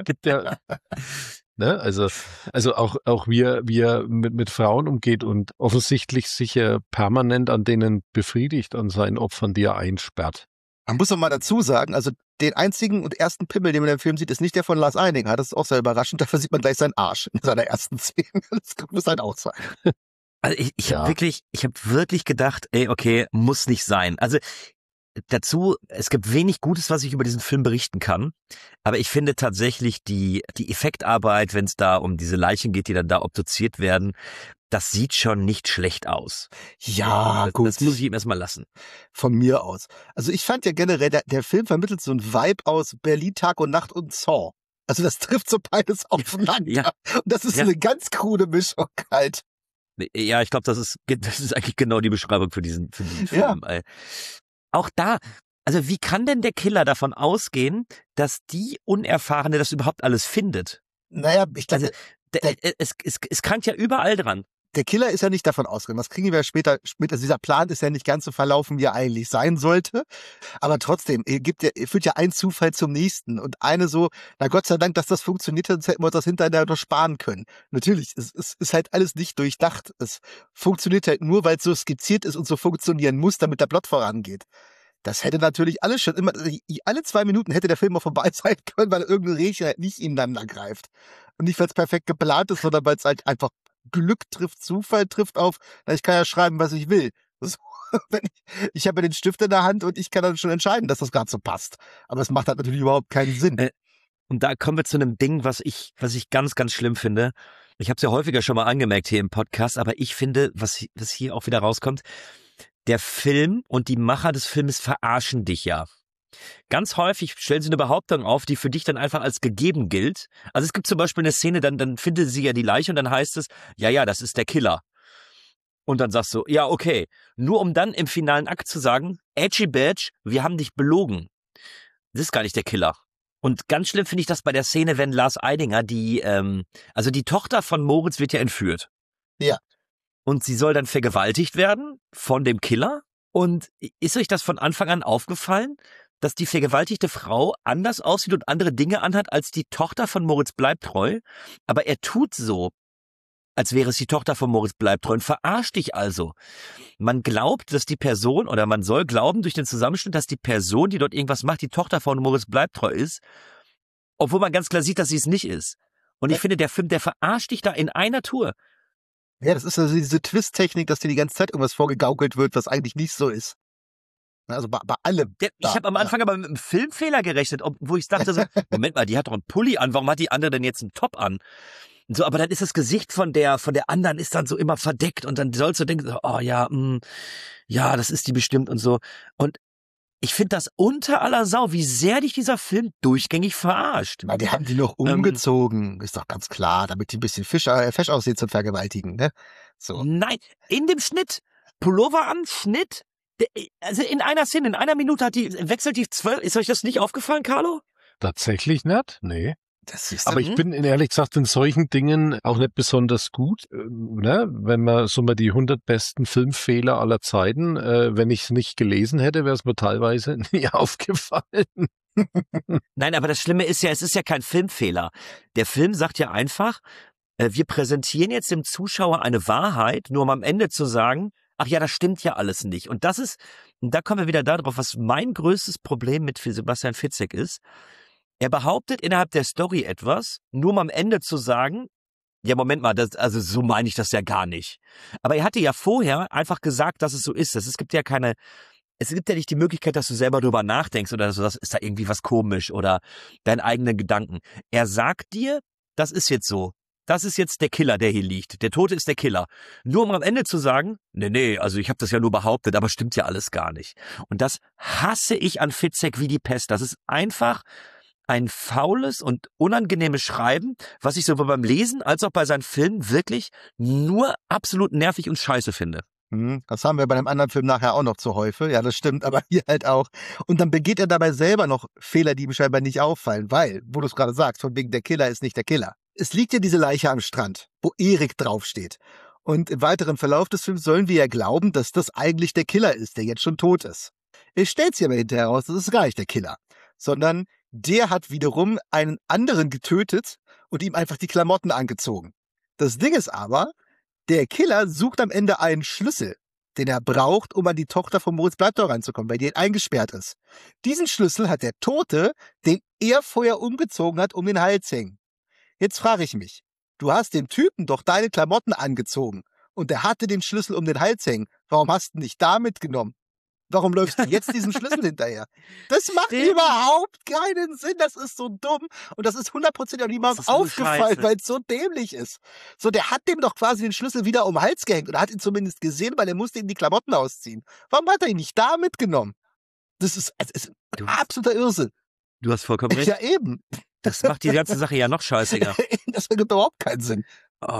Ne? Also auch wie er mit Frauen umgeht und offensichtlich sich permanent an denen befriedigt, an seinen Opfern, die er einsperrt. Man muss doch mal dazu sagen, also den einzigen und ersten Pimmel, den man im Film sieht, ist nicht der von Lars Eidinger. Das ist auch sehr überraschend. Dafür sieht man gleich seinen Arsch in seiner ersten Szene. Das muss halt auch sein. Also ich habe wirklich gedacht, ey, okay, muss nicht sein. Also dazu, es gibt wenig Gutes, was ich über diesen Film berichten kann, aber ich finde tatsächlich die Effektarbeit, wenn es da um diese Leichen geht, die dann da obduziert werden, das sieht schon nicht schlecht aus. Ja, gut. Das muss ich ihm erstmal lassen. Von mir aus. Also ich fand ja generell, der Film vermittelt so einen Vibe aus Berlin Tag und Nacht und Saw. Also das trifft so beides aufeinander. Ja. Und das ist eine ganz krude Mischung halt. Ja, ich glaube, das ist eigentlich genau die Beschreibung für diesen Film. Ja. Auch da, also wie kann denn der Killer davon ausgehen, dass die Unerfahrene das überhaupt alles findet? Naja, ich glaube, es krankt ja überall dran. Der Killer ist ja nicht davon ausgegangen. Das kriegen wir später. Also dieser Plan ist ja nicht ganz so verlaufen, wie er eigentlich sein sollte. Aber trotzdem, führt ja ein Zufall zum nächsten. Und eine so, na Gott sei Dank, dass das funktioniert hat, sonst hätten wir uns das hinterher noch sparen können. Natürlich, es ist halt alles nicht durchdacht. Es funktioniert halt nur, weil es so skizziert ist und so funktionieren muss, damit der Plot vorangeht. Das hätte natürlich alles schon immer, alle 2 Minuten hätte der Film mal vorbei sein können, weil irgendein Rädchen halt nicht ineinander greift. Und nicht, weil es perfekt geplant ist, sondern weil es halt einfach Glück trifft, Zufall trifft auf, na, ich kann ja schreiben, was ich will. So, ich habe ja den Stift in der Hand und ich kann dann schon entscheiden, dass das gerade so passt. Aber es macht halt natürlich überhaupt keinen Sinn. Und da kommen wir zu einem Ding, was ich ganz, ganz schlimm finde. Ich habe es ja häufiger schon mal angemerkt hier im Podcast, aber ich finde, was hier auch wieder rauskommt, der Film und die Macher des Filmes verarschen dich ja. Ganz häufig stellen sie eine Behauptung auf, die für dich dann einfach als gegeben gilt. Also es gibt zum Beispiel eine Szene, dann findet sie ja die Leiche und dann heißt es, ja, das ist der Killer. Und dann sagst du, ja, okay. Nur um dann im finalen Akt zu sagen, Edgy Badge, wir haben dich belogen. Das ist gar nicht der Killer. Und ganz schlimm finde ich das bei der Szene, wenn Lars Eidinger, die Tochter von Moritz wird ja entführt. Ja. Und sie soll dann vergewaltigt werden von dem Killer. Und ist euch das von Anfang an aufgefallen, dass die vergewaltigte Frau anders aussieht und andere Dinge anhat als die Tochter von Moritz Bleibtreu? Aber er tut so, als wäre es die Tochter von Moritz Bleibtreu und verarscht dich also. Man glaubt, dass die Person, oder man soll glauben durch den Zusammenschnitt, dass die Person, die dort irgendwas macht, die Tochter von Moritz Bleibtreu ist, obwohl man ganz klar sieht, dass sie es nicht ist. Und ich finde, der Film, der verarscht dich da in einer Tour. Ja, das ist also diese Twist-Technik, dass dir die ganze Zeit irgendwas vorgegaukelt wird, was eigentlich nicht so ist. Also bei allem. Ich habe am Anfang aber mit einem Filmfehler gerechnet, wo ich dachte so, Moment mal, die hat doch einen Pulli an, warum hat die andere denn jetzt einen Top an? So, aber dann ist das Gesicht von der anderen ist dann so immer verdeckt und dann sollst du denken, oh ja, ja, das ist die bestimmt und so. Und ich finde das unter aller Sau, wie sehr dich dieser Film durchgängig verarscht. Na, die haben die noch umgezogen, ist doch ganz klar, damit die ein bisschen fesch aussehen zum Vergewaltigen, ne? So. Nein, in dem Schnitt, Pullover an, Schnitt, also in einer Szene, in einer Minute wechselt die 12, ist euch das nicht aufgefallen, Carlo? Tatsächlich nicht? Nee. Das ist Aber ich bin ehrlich gesagt in solchen Dingen auch nicht besonders gut, ne? Wenn man so mal die 100 besten Filmfehler aller Zeiten, wenn ich es nicht gelesen hätte, wäre es mir teilweise nie aufgefallen. Nein, aber das Schlimme ist ja, es ist ja kein Filmfehler. Der Film sagt ja einfach, wir präsentieren jetzt dem Zuschauer eine Wahrheit, nur um am Ende zu sagen, ach ja, das stimmt ja alles nicht. Und da kommen wir wieder darauf, was mein größtes Problem mit Sebastian Fitzek ist. Er behauptet innerhalb der Story etwas, nur um am Ende zu sagen, ja, Moment mal, also so meine ich das ja gar nicht. Aber er hatte ja vorher einfach gesagt, dass es so ist. Es gibt ja nicht die Möglichkeit, dass du selber drüber nachdenkst oder so, das ist da irgendwie was komisch oder deinen eigenen Gedanken. Er sagt dir, das ist jetzt so. Das ist jetzt der Killer, der hier liegt. Der Tote ist der Killer. Nur um am Ende zu sagen, nee, also ich habe das ja nur behauptet, aber stimmt ja alles gar nicht. Und das hasse ich an Fitzek wie die Pest. Das ist einfach ein faules und unangenehmes Schreiben, was ich sowohl beim Lesen als auch bei seinen Filmen wirklich nur absolut nervig und scheiße finde. Das haben wir bei einem anderen Film nachher auch noch zu Häufig. Ja, das stimmt, aber hier halt auch. Und dann begeht er dabei selber noch Fehler, die ihm scheinbar nicht auffallen, weil, wo du es gerade sagst, von wegen der Killer ist nicht der Killer. Es liegt ja diese Leiche am Strand, wo Erik draufsteht. Und im weiteren Verlauf des Films sollen wir ja glauben, dass das eigentlich der Killer ist, der jetzt schon tot ist. Es stellt sich aber hinterher heraus, das ist gar nicht der Killer, sondern der hat wiederum einen anderen getötet und ihm einfach die Klamotten angezogen. Das Ding ist aber, der Killer sucht am Ende einen Schlüssel, den er braucht, um an die Tochter von Moritz Bleibtreu ranzukommen, weil die eingesperrt ist. Diesen Schlüssel hat der Tote, den er vorher umgezogen hat, um den Hals hängen. Jetzt frage ich mich, du hast dem Typen doch deine Klamotten angezogen und er hatte den Schlüssel um den Hals hängen. Warum hast du ihn nicht da mitgenommen? Warum läufst du jetzt diesem Schlüssel hinterher? Das macht überhaupt keinen Sinn. Das ist so dumm. Und das ist 100% auch niemandem aufgefallen, weil es so dämlich ist. So, der hat dem doch quasi den Schlüssel wieder um den Hals gehängt oder hat ihn zumindest gesehen, weil er musste ihm die Klamotten ausziehen. Warum hat er ihn nicht da mitgenommen? Das ist absoluter Irrsinn. Du hast vollkommen recht. Ja, eben. Das macht die ganze Sache ja noch scheißiger. Das ergibt überhaupt keinen Sinn. Oh.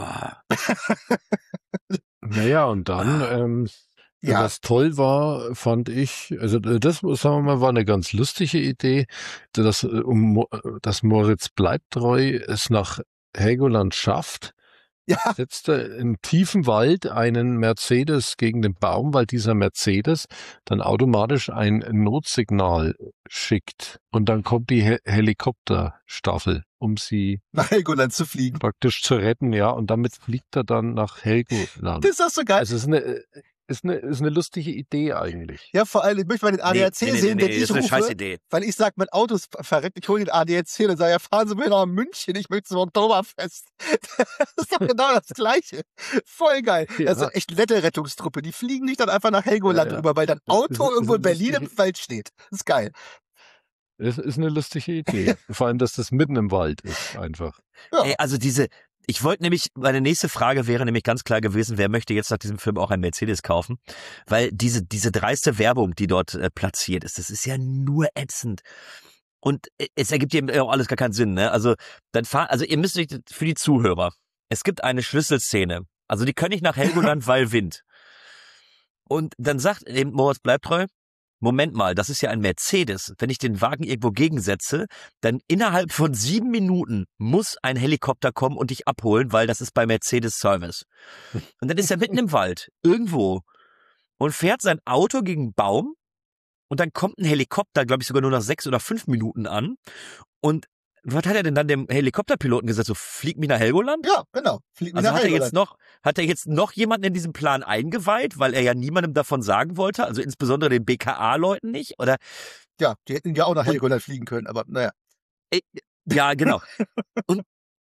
Naja, und dann, Ja. was toll war, fand ich, also das, sagen wir mal, war eine ganz lustige Idee, dass Moritz Bleibtreu es nach Helgoland schafft, Ja, setzt er im tiefen Wald einen Mercedes gegen den Baum, weil dieser Mercedes dann automatisch ein Notsignal schickt. Und dann kommt die Helikopterstaffel, um sie nach Helgoland zu fliegen. praktisch zu retten, ja. Und damit fliegt er dann nach Helgoland. Das ist doch so geil. Also es ist eine lustige Idee eigentlich. Ja, vor allem, ich möchte mal den ADAC sehen, den ich das ist eine rufe, Scheißidee. weil ich sag, mein Auto ist verreckt, ich hole den ADAC und sage, ja, fahren Sie mir nach München, ich möchte zum Oktoberfest. Das ist doch genau das Gleiche. Voll geil. Ja. Also echt nette Rettungstruppe, die fliegen nicht dann einfach nach Helgoland rüber, weil dein Auto irgendwo in Berlin im Wald steht. Das ist geil. Das ist eine lustige Idee. Vor allem, dass das mitten im Wald ist, einfach. Ja. Ey, also Ich wollte nämlich, meine nächste Frage wäre nämlich ganz klar gewesen, wer möchte jetzt nach diesem Film auch ein Mercedes kaufen? Weil diese dreiste Werbung, die dort platziert ist, das ist ja nur ätzend. Und es ergibt eben auch alles gar keinen Sinn, ne? Also ihr müsst euch für die Zuhörer, es gibt eine Schlüsselszene. Also die können nicht nach Helgoland, weil Wind. Und dann sagt eben Moritz Bleibtreu, Moment mal, das ist ja ein Mercedes. Wenn ich den Wagen irgendwo gegensetze, dann innerhalb von 7 Minuten muss ein Helikopter kommen und dich abholen, weil das ist bei Mercedes Service. Und dann ist er mitten im Wald, irgendwo, und fährt sein Auto gegen einen Baum und dann kommt ein Helikopter, glaube ich sogar nur nach 6 oder 5 Minuten an. Und was hat er denn dann dem Helikopterpiloten gesagt? So, flieg mich nach Helgoland? Ja, genau. Flieg mich Also nach Helgoland. hat er jetzt noch jemanden in diesem Plan eingeweiht, weil er ja niemandem davon sagen wollte, also insbesondere den BKA-Leuten nicht, oder? Ja, die hätten ja auch nach Helgoland fliegen können, aber naja. Ja, genau. Und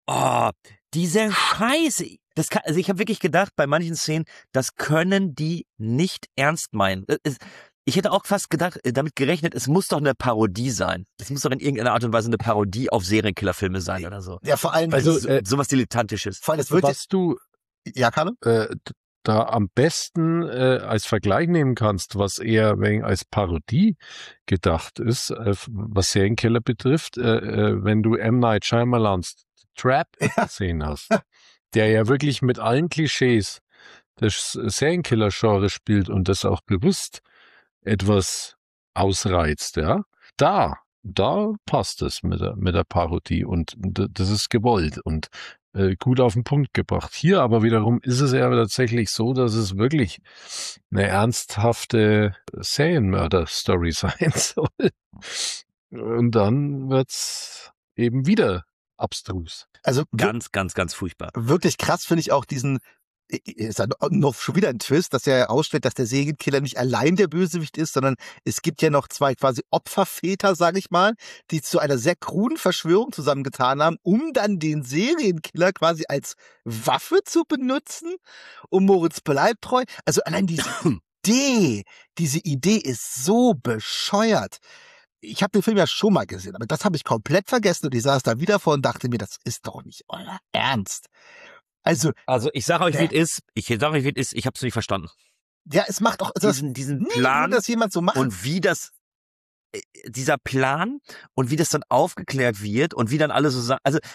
diese Scheiße. Also ich habe wirklich gedacht, bei manchen Szenen, das können die nicht ernst meinen. Ich hätte auch fast gedacht, damit gerechnet, es muss doch eine Parodie sein. Es muss doch in irgendeiner Art und Weise eine Parodie auf Serienkillerfilme sein oder so. Ja, vor allem, Also, sowas Dilettantisches. vor allem, es wird Was du ja, Carlo? da am besten als Vergleich nehmen kannst, was eher wegen als Parodie gedacht ist, was Serienkiller betrifft, wenn du M. Night Shyamalans Trap gesehen hast, der ja wirklich mit allen Klischees des Serienkiller-Genre spielt und das auch bewusst etwas ausreizt, ja, da passt es mit der Parodie und das ist gewollt und gut auf den Punkt gebracht. Hier aber wiederum ist es ja tatsächlich so, dass es wirklich eine ernsthafte Serienmörder-Story sein soll. Und dann wird's eben wieder abstrus. Also Ganz, ganz, ganz furchtbar. wirklich krass finde ich auch diesen, ist ja noch schon wieder ein Twist, dass er herausstellt, dass der Serienkiller nicht allein der Bösewicht ist, sondern es gibt ja noch 2 quasi Opferväter, sage ich mal, die zu einer sehr kruden Verschwörung zusammengetan haben, um dann den Serienkiller quasi als Waffe zu benutzen, um Moritz Bleibtreu. Also allein diese Idee ist so bescheuert. Ich habe den Film ja schon mal gesehen, aber das habe ich komplett vergessen und ich saß da wieder vor und dachte mir, das ist doch nicht euer Ernst. Also ich sage euch, wie es ist. Ich habe es nicht verstanden. ja, es macht auch Diesen Plan das jemand so macht. und wie dieser Plan und wie das dann aufgeklärt wird und wie dann alle so sagen, also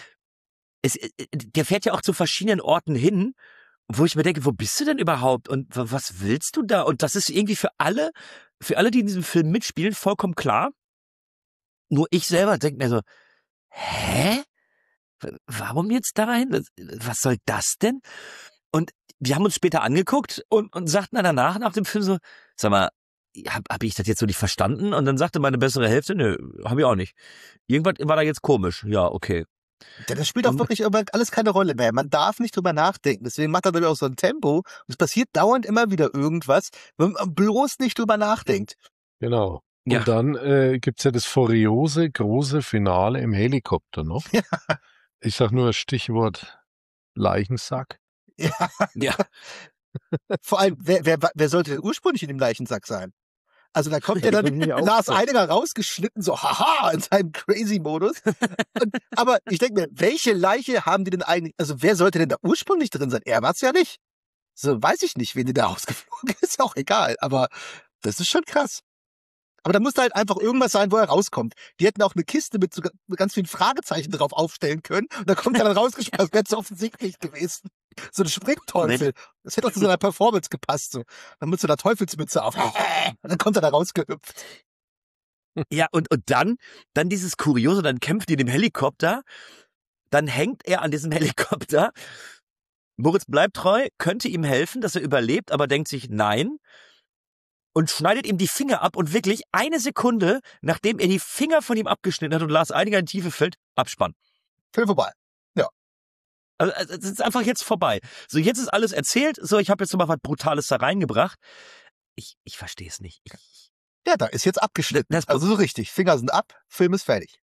der fährt ja auch zu verschiedenen Orten hin, wo ich mir denke, wo bist du denn überhaupt und was willst du da? Und das ist irgendwie für alle, die in diesem Film mitspielen, vollkommen klar. Nur ich selber denke mir so, hä? Warum jetzt da rein? Was soll das denn? Und wir haben uns später angeguckt und sagten dann danach, nach dem Film so, sag mal, hab ich das jetzt so nicht verstanden? Und dann sagte meine bessere Hälfte, nö, hab ich auch nicht. Irgendwas war da jetzt komisch. Ja, okay. Ja, das spielt auch wirklich alles keine Rolle mehr. Man darf nicht drüber nachdenken. Deswegen macht er natürlich auch so ein Tempo. Und es passiert dauernd immer wieder irgendwas, wenn man bloß nicht drüber nachdenkt. Genau. Ja. Und dann gibt's ja das furiose, große Finale im Helikopter noch. Ja. Ich sag nur Stichwort Leichensack. Ja. Vor allem, wer sollte denn ursprünglich in dem Leichensack sein? Also da kommt ja dann bin mir auch Lars so. Eidinger rausgeschnitten, so haha, in seinem Crazy-Modus. Aber ich denke mir, welche Leiche haben die denn eigentlich, also wer sollte denn da ursprünglich drin sein? Er war es ja nicht. So, weiß ich nicht, wen der da rausgeflogen ist, ja auch egal. Aber das ist schon krass. Aber da muss da halt einfach irgendwas sein, wo er rauskommt. Die hätten auch eine Kiste mit so ganz vielen Fragezeichen drauf aufstellen können. Und da kommt er dann rausgesprungen. Das wäre so offensichtlich gewesen. So ein Springteufel. Das hätte auch zu seiner Performance gepasst. So. Dann mit so einer Teufelsmütze auf. Und dann kommt er da rausgehüpft. Ja, und dann dieses Kuriose, dann kämpft die in dem Helikopter, dann hängt er an diesem Helikopter. Moritz Bleibtreu könnte ihm helfen, dass er überlebt, aber denkt sich, nein. Und schneidet ihm die Finger ab und wirklich 1 Sekunde, nachdem er die Finger von ihm abgeschnitten hat und Lars Eidinger in die Tiefe fällt, Abspann. Film vorbei. Also es ist einfach jetzt vorbei. So, jetzt ist alles erzählt. So, ich habe jetzt nochmal was Brutales da reingebracht. Ich verstehe es nicht. Ja, da ist jetzt abgeschnitten. Das- Also so richtig. Finger sind ab, Film ist fertig.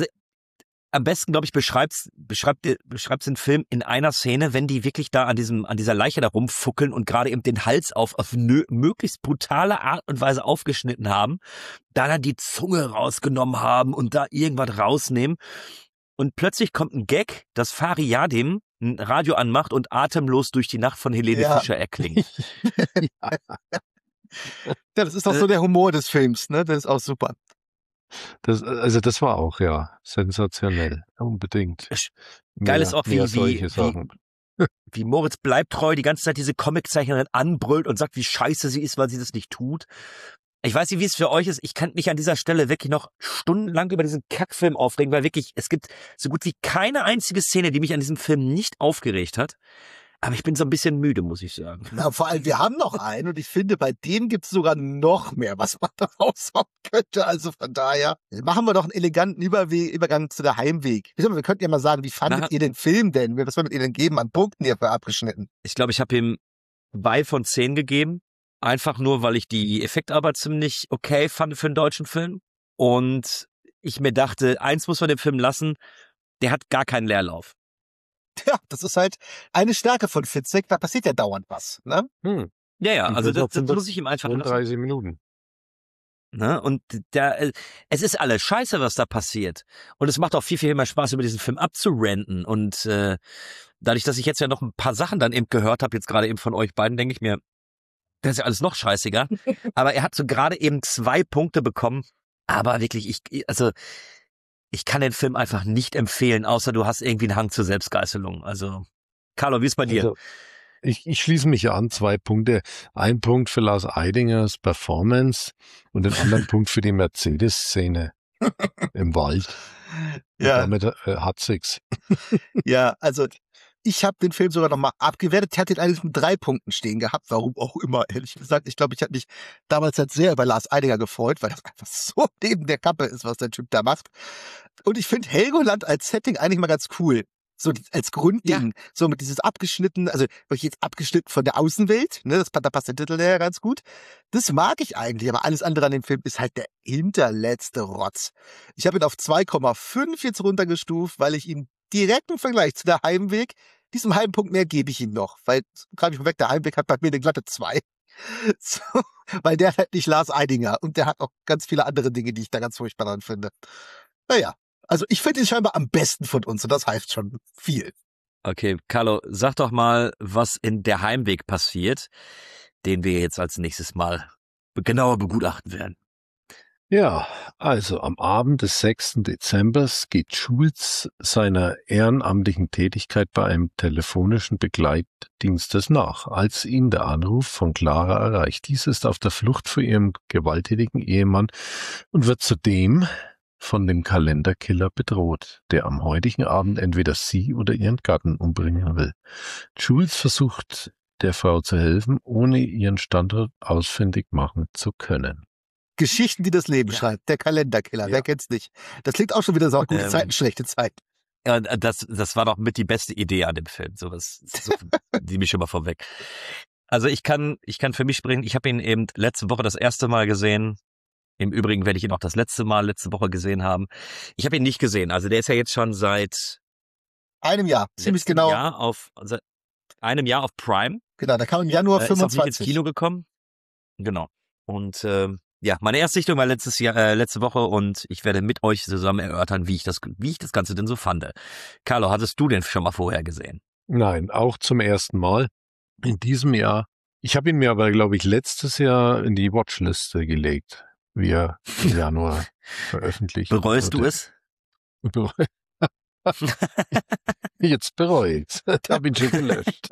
Am besten, glaube ich, beschreibst den Film in einer Szene, wenn die wirklich da an dieser Leiche da rumfuckeln und gerade eben den Hals auf möglichst brutale Art und Weise aufgeschnitten haben, dann die Zunge rausgenommen haben und da irgendwas rausnehmen. Und plötzlich kommt ein Gag, dass Fari Yadim ein Radio anmacht und Atemlos durch die Nacht von Helene Fischer erklingt. Ja, das ist doch so der Humor des Films, ne? Das ist auch super. Das war auch, ja, sensationell. Unbedingt. Geil ist auch, solche Sachen. Wie Moritz bleibt treu, die ganze Zeit diese Comiczeichnerin anbrüllt und sagt, wie scheiße sie ist, weil sie das nicht tut. Ich weiß nicht, wie es für euch ist. Ich kann mich an dieser Stelle wirklich noch stundenlang über diesen Kackfilm aufregen, weil wirklich, es gibt so gut wie keine einzige Szene, die mich an diesem Film nicht aufgeregt hat. Aber ich bin so ein bisschen müde, muss ich sagen. Na, vor allem, wir haben noch einen und ich finde, bei dem gibt's sogar noch mehr, was man da raushauen könnte. Also von daher machen wir doch einen eleganten Übergang zu der Heimweg. Wir könnten ja mal sagen, wie fandet ihr den Film denn? Was würdet ihr denn geben an Punkten hierfür abgeschnitten? Ich glaube, ich habe ihm 2 von 10 gegeben. Einfach nur, weil ich die Effektarbeit ziemlich okay fand für einen deutschen Film. Und ich mir dachte, eins muss man dem Film lassen, der hat gar keinen Leerlauf. Ja, das ist halt eine Stärke von Fitzek, da passiert ja dauernd was, ne? Ja, also das muss ich ihm einfach lassen. 30 Minuten. Ne? Und es ist alles scheiße, was da passiert. Und es macht auch viel, viel mehr Spaß, über diesen Film abzurenten. Und dadurch, dass ich jetzt ja noch ein paar Sachen dann eben gehört habe, jetzt gerade eben von euch beiden, denke ich mir, das ist ja alles noch scheißiger. Aber er hat so gerade eben 2 Punkte bekommen. Aber wirklich, ich kann den Film einfach nicht empfehlen, außer du hast irgendwie einen Hang zur Selbstgeißelung. Also, Carlo, wie ist bei dir? Also, ich schließe mich an, 2 Punkte. Ein Punkt für Lars Eidingers Performance und den anderen Punkt für die Mercedes-Szene im Wald. Ja. Und damit hat sich's. Ja, also ich habe den Film sogar nochmal abgewertet. Ich hatte ihn eigentlich mit 3 Punkten stehen gehabt, warum auch immer, ehrlich gesagt. Ich glaube, ich hatte mich damals halt sehr über Lars Eidinger gefreut, weil das einfach so neben der Kappe ist, was der Typ da macht. Und ich finde Helgoland als Setting eigentlich mal ganz cool. So als Grundding, so mit dieses abgeschnitten, also wirklich jetzt abgeschnitten von der Außenwelt, ne, da passt der Titel ja ganz gut. Das mag ich eigentlich, aber alles andere an dem Film ist halt der hinterletzte Rotz. Ich habe ihn auf 2,5 jetzt runtergestuft, weil ich ihn direkt im Vergleich zu der Heimweg, diesem halben Punkt mehr gebe ich ihm noch, weil, gerade vorweg, der Heimweg hat bei mir eine glatte 2. So, weil der hat halt nicht Lars Eidinger und der hat auch ganz viele andere Dinge, die ich da ganz furchtbar dran finde. Naja. Also ich finde ihn scheinbar am besten von uns und das heißt schon viel. Okay, Carlo, sag doch mal, was in der Heimweg passiert, den wir jetzt als nächstes Mal genauer begutachten werden. Ja, also am Abend des 6. Dezember geht Schulz seiner ehrenamtlichen Tätigkeit bei einem telefonischen Begleitdienstes nach, als ihn der Anruf von Clara erreicht. Dies ist auf der Flucht vor ihrem gewalttätigen Ehemann und wird zudem von dem Kalenderkiller bedroht, der am heutigen Abend entweder sie oder ihren Gatten umbringen will. Jules versucht, der Frau zu helfen, ohne ihren Standort ausfindig machen zu können. Geschichten, die das Leben schreibt. Der Kalenderkiller, wer kennt's nicht? Das klingt auch schon wieder so gute Zeiten, schlechte Zeiten. Ja, das war doch mit die beste Idee an dem Film. Sowas, die mich schon mal vorweg. Also ich kann für mich sprechen, ich habe ihn eben letzte Woche das erste Mal gesehen. Im Übrigen werde ich ihn auch das letzte Woche gesehen haben. Ich habe ihn nicht gesehen. Also der ist ja jetzt schon seit einem Jahr, ziemlich genau. Seit einem Jahr auf Prime. Genau, da kam im Januar 25. Ist auch nicht ins Kino gekommen. Genau. Und meine Erstsichtung war letzte Woche und ich werde mit euch zusammen erörtern, wie ich das Ganze denn so fand. Carlo, hattest du den schon mal vorher gesehen? Nein, auch zum ersten Mal in diesem Jahr. Ich habe ihn mir aber, glaube ich, letztes Jahr in die Watchliste gelegt, wie er im Januar veröffentlicht. Bereust du es? Jetzt bereue ich's. Ich habe ihn schon gelöscht.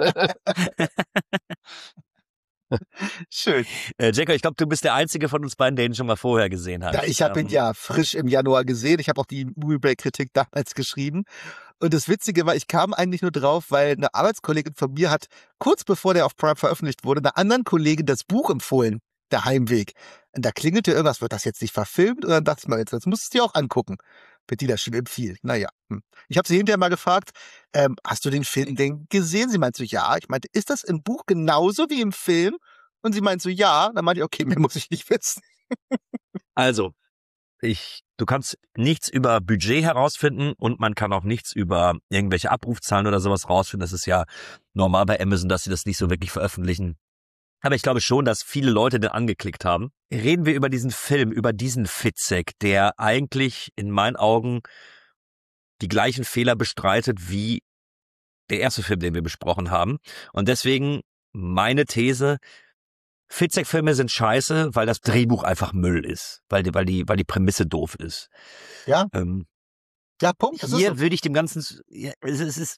Schön. Jacko, ich glaube, du bist der Einzige von uns beiden, der ihn schon mal vorher gesehen hat. Ja, ich habe ihn ja frisch im Januar gesehen. Ich habe auch die Movie Break Kritik damals geschrieben. Und das Witzige war, ich kam eigentlich nur drauf, weil eine Arbeitskollegin von mir hat, kurz bevor der auf Prime veröffentlicht wurde, einer anderen Kollegin das Buch empfohlen, Der Heimweg. Und da klingelte irgendwas, wird das jetzt nicht verfilmt? Und dann dachte ich mir, jetzt musst du es dir auch angucken. Wird die das schon empfiehlt. Naja. Ich habe sie hinterher mal gefragt, hast du den Film denn gesehen? Sie meinte so, ja. Ich meinte, ist das im Buch genauso wie im Film? Und sie meinte so, ja. Dann meinte ich, okay, mehr muss ich nicht wissen. Also, du kannst nichts über Budget herausfinden und man kann auch nichts über irgendwelche Abrufzahlen oder sowas rausfinden. Das ist ja normal bei Amazon, dass sie das nicht so wirklich veröffentlichen. Aber ich glaube schon, dass viele Leute den angeklickt haben. Reden wir über diesen Film, über diesen Fitzek, der eigentlich in meinen Augen die gleichen Fehler bestreitet wie der erste Film, den wir besprochen haben. Und deswegen meine These, Fitzek-Filme sind scheiße, weil das Drehbuch einfach Müll ist, weil die Prämisse doof ist. Ja. Ja, Punkt. Hier würde ich dem Ganzen, ja, es ist,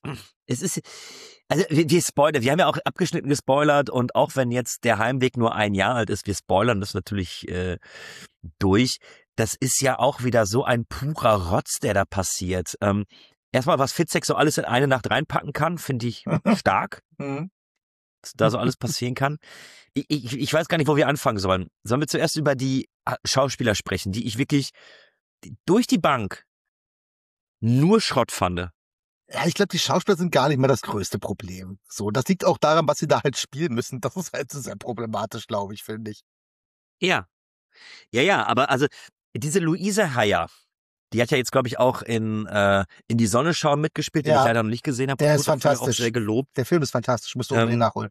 also wir spoilern, wir haben ja auch abgeschnitten gespoilert und auch wenn jetzt der Heimweg nur ein Jahr alt ist, wir spoilern das natürlich durch. Das ist ja auch wieder so ein purer Rotz, der da passiert. Erstmal, was Fitzek so alles in eine Nacht reinpacken kann, finde ich stark. Was da so alles passieren kann. Ich weiß gar nicht, wo wir anfangen sollen. Sollen wir zuerst über die Schauspieler sprechen, die ich wirklich durch die Bank nur Schrott fand. Ja, ich glaube, die Schauspieler sind gar nicht mehr das größte Problem. So, das liegt auch daran, was sie da halt spielen müssen. Das ist halt sehr problematisch, glaube ich, finde ich. Ja, aber also diese Luise Heyer, die hat ja jetzt, glaube ich, auch in die Sonne schauen mitgespielt, den ich leider noch nicht gesehen habe. Der ist fantastisch. Auch sehr gelobt. Der Film ist fantastisch, musst du unbedingt nachholen.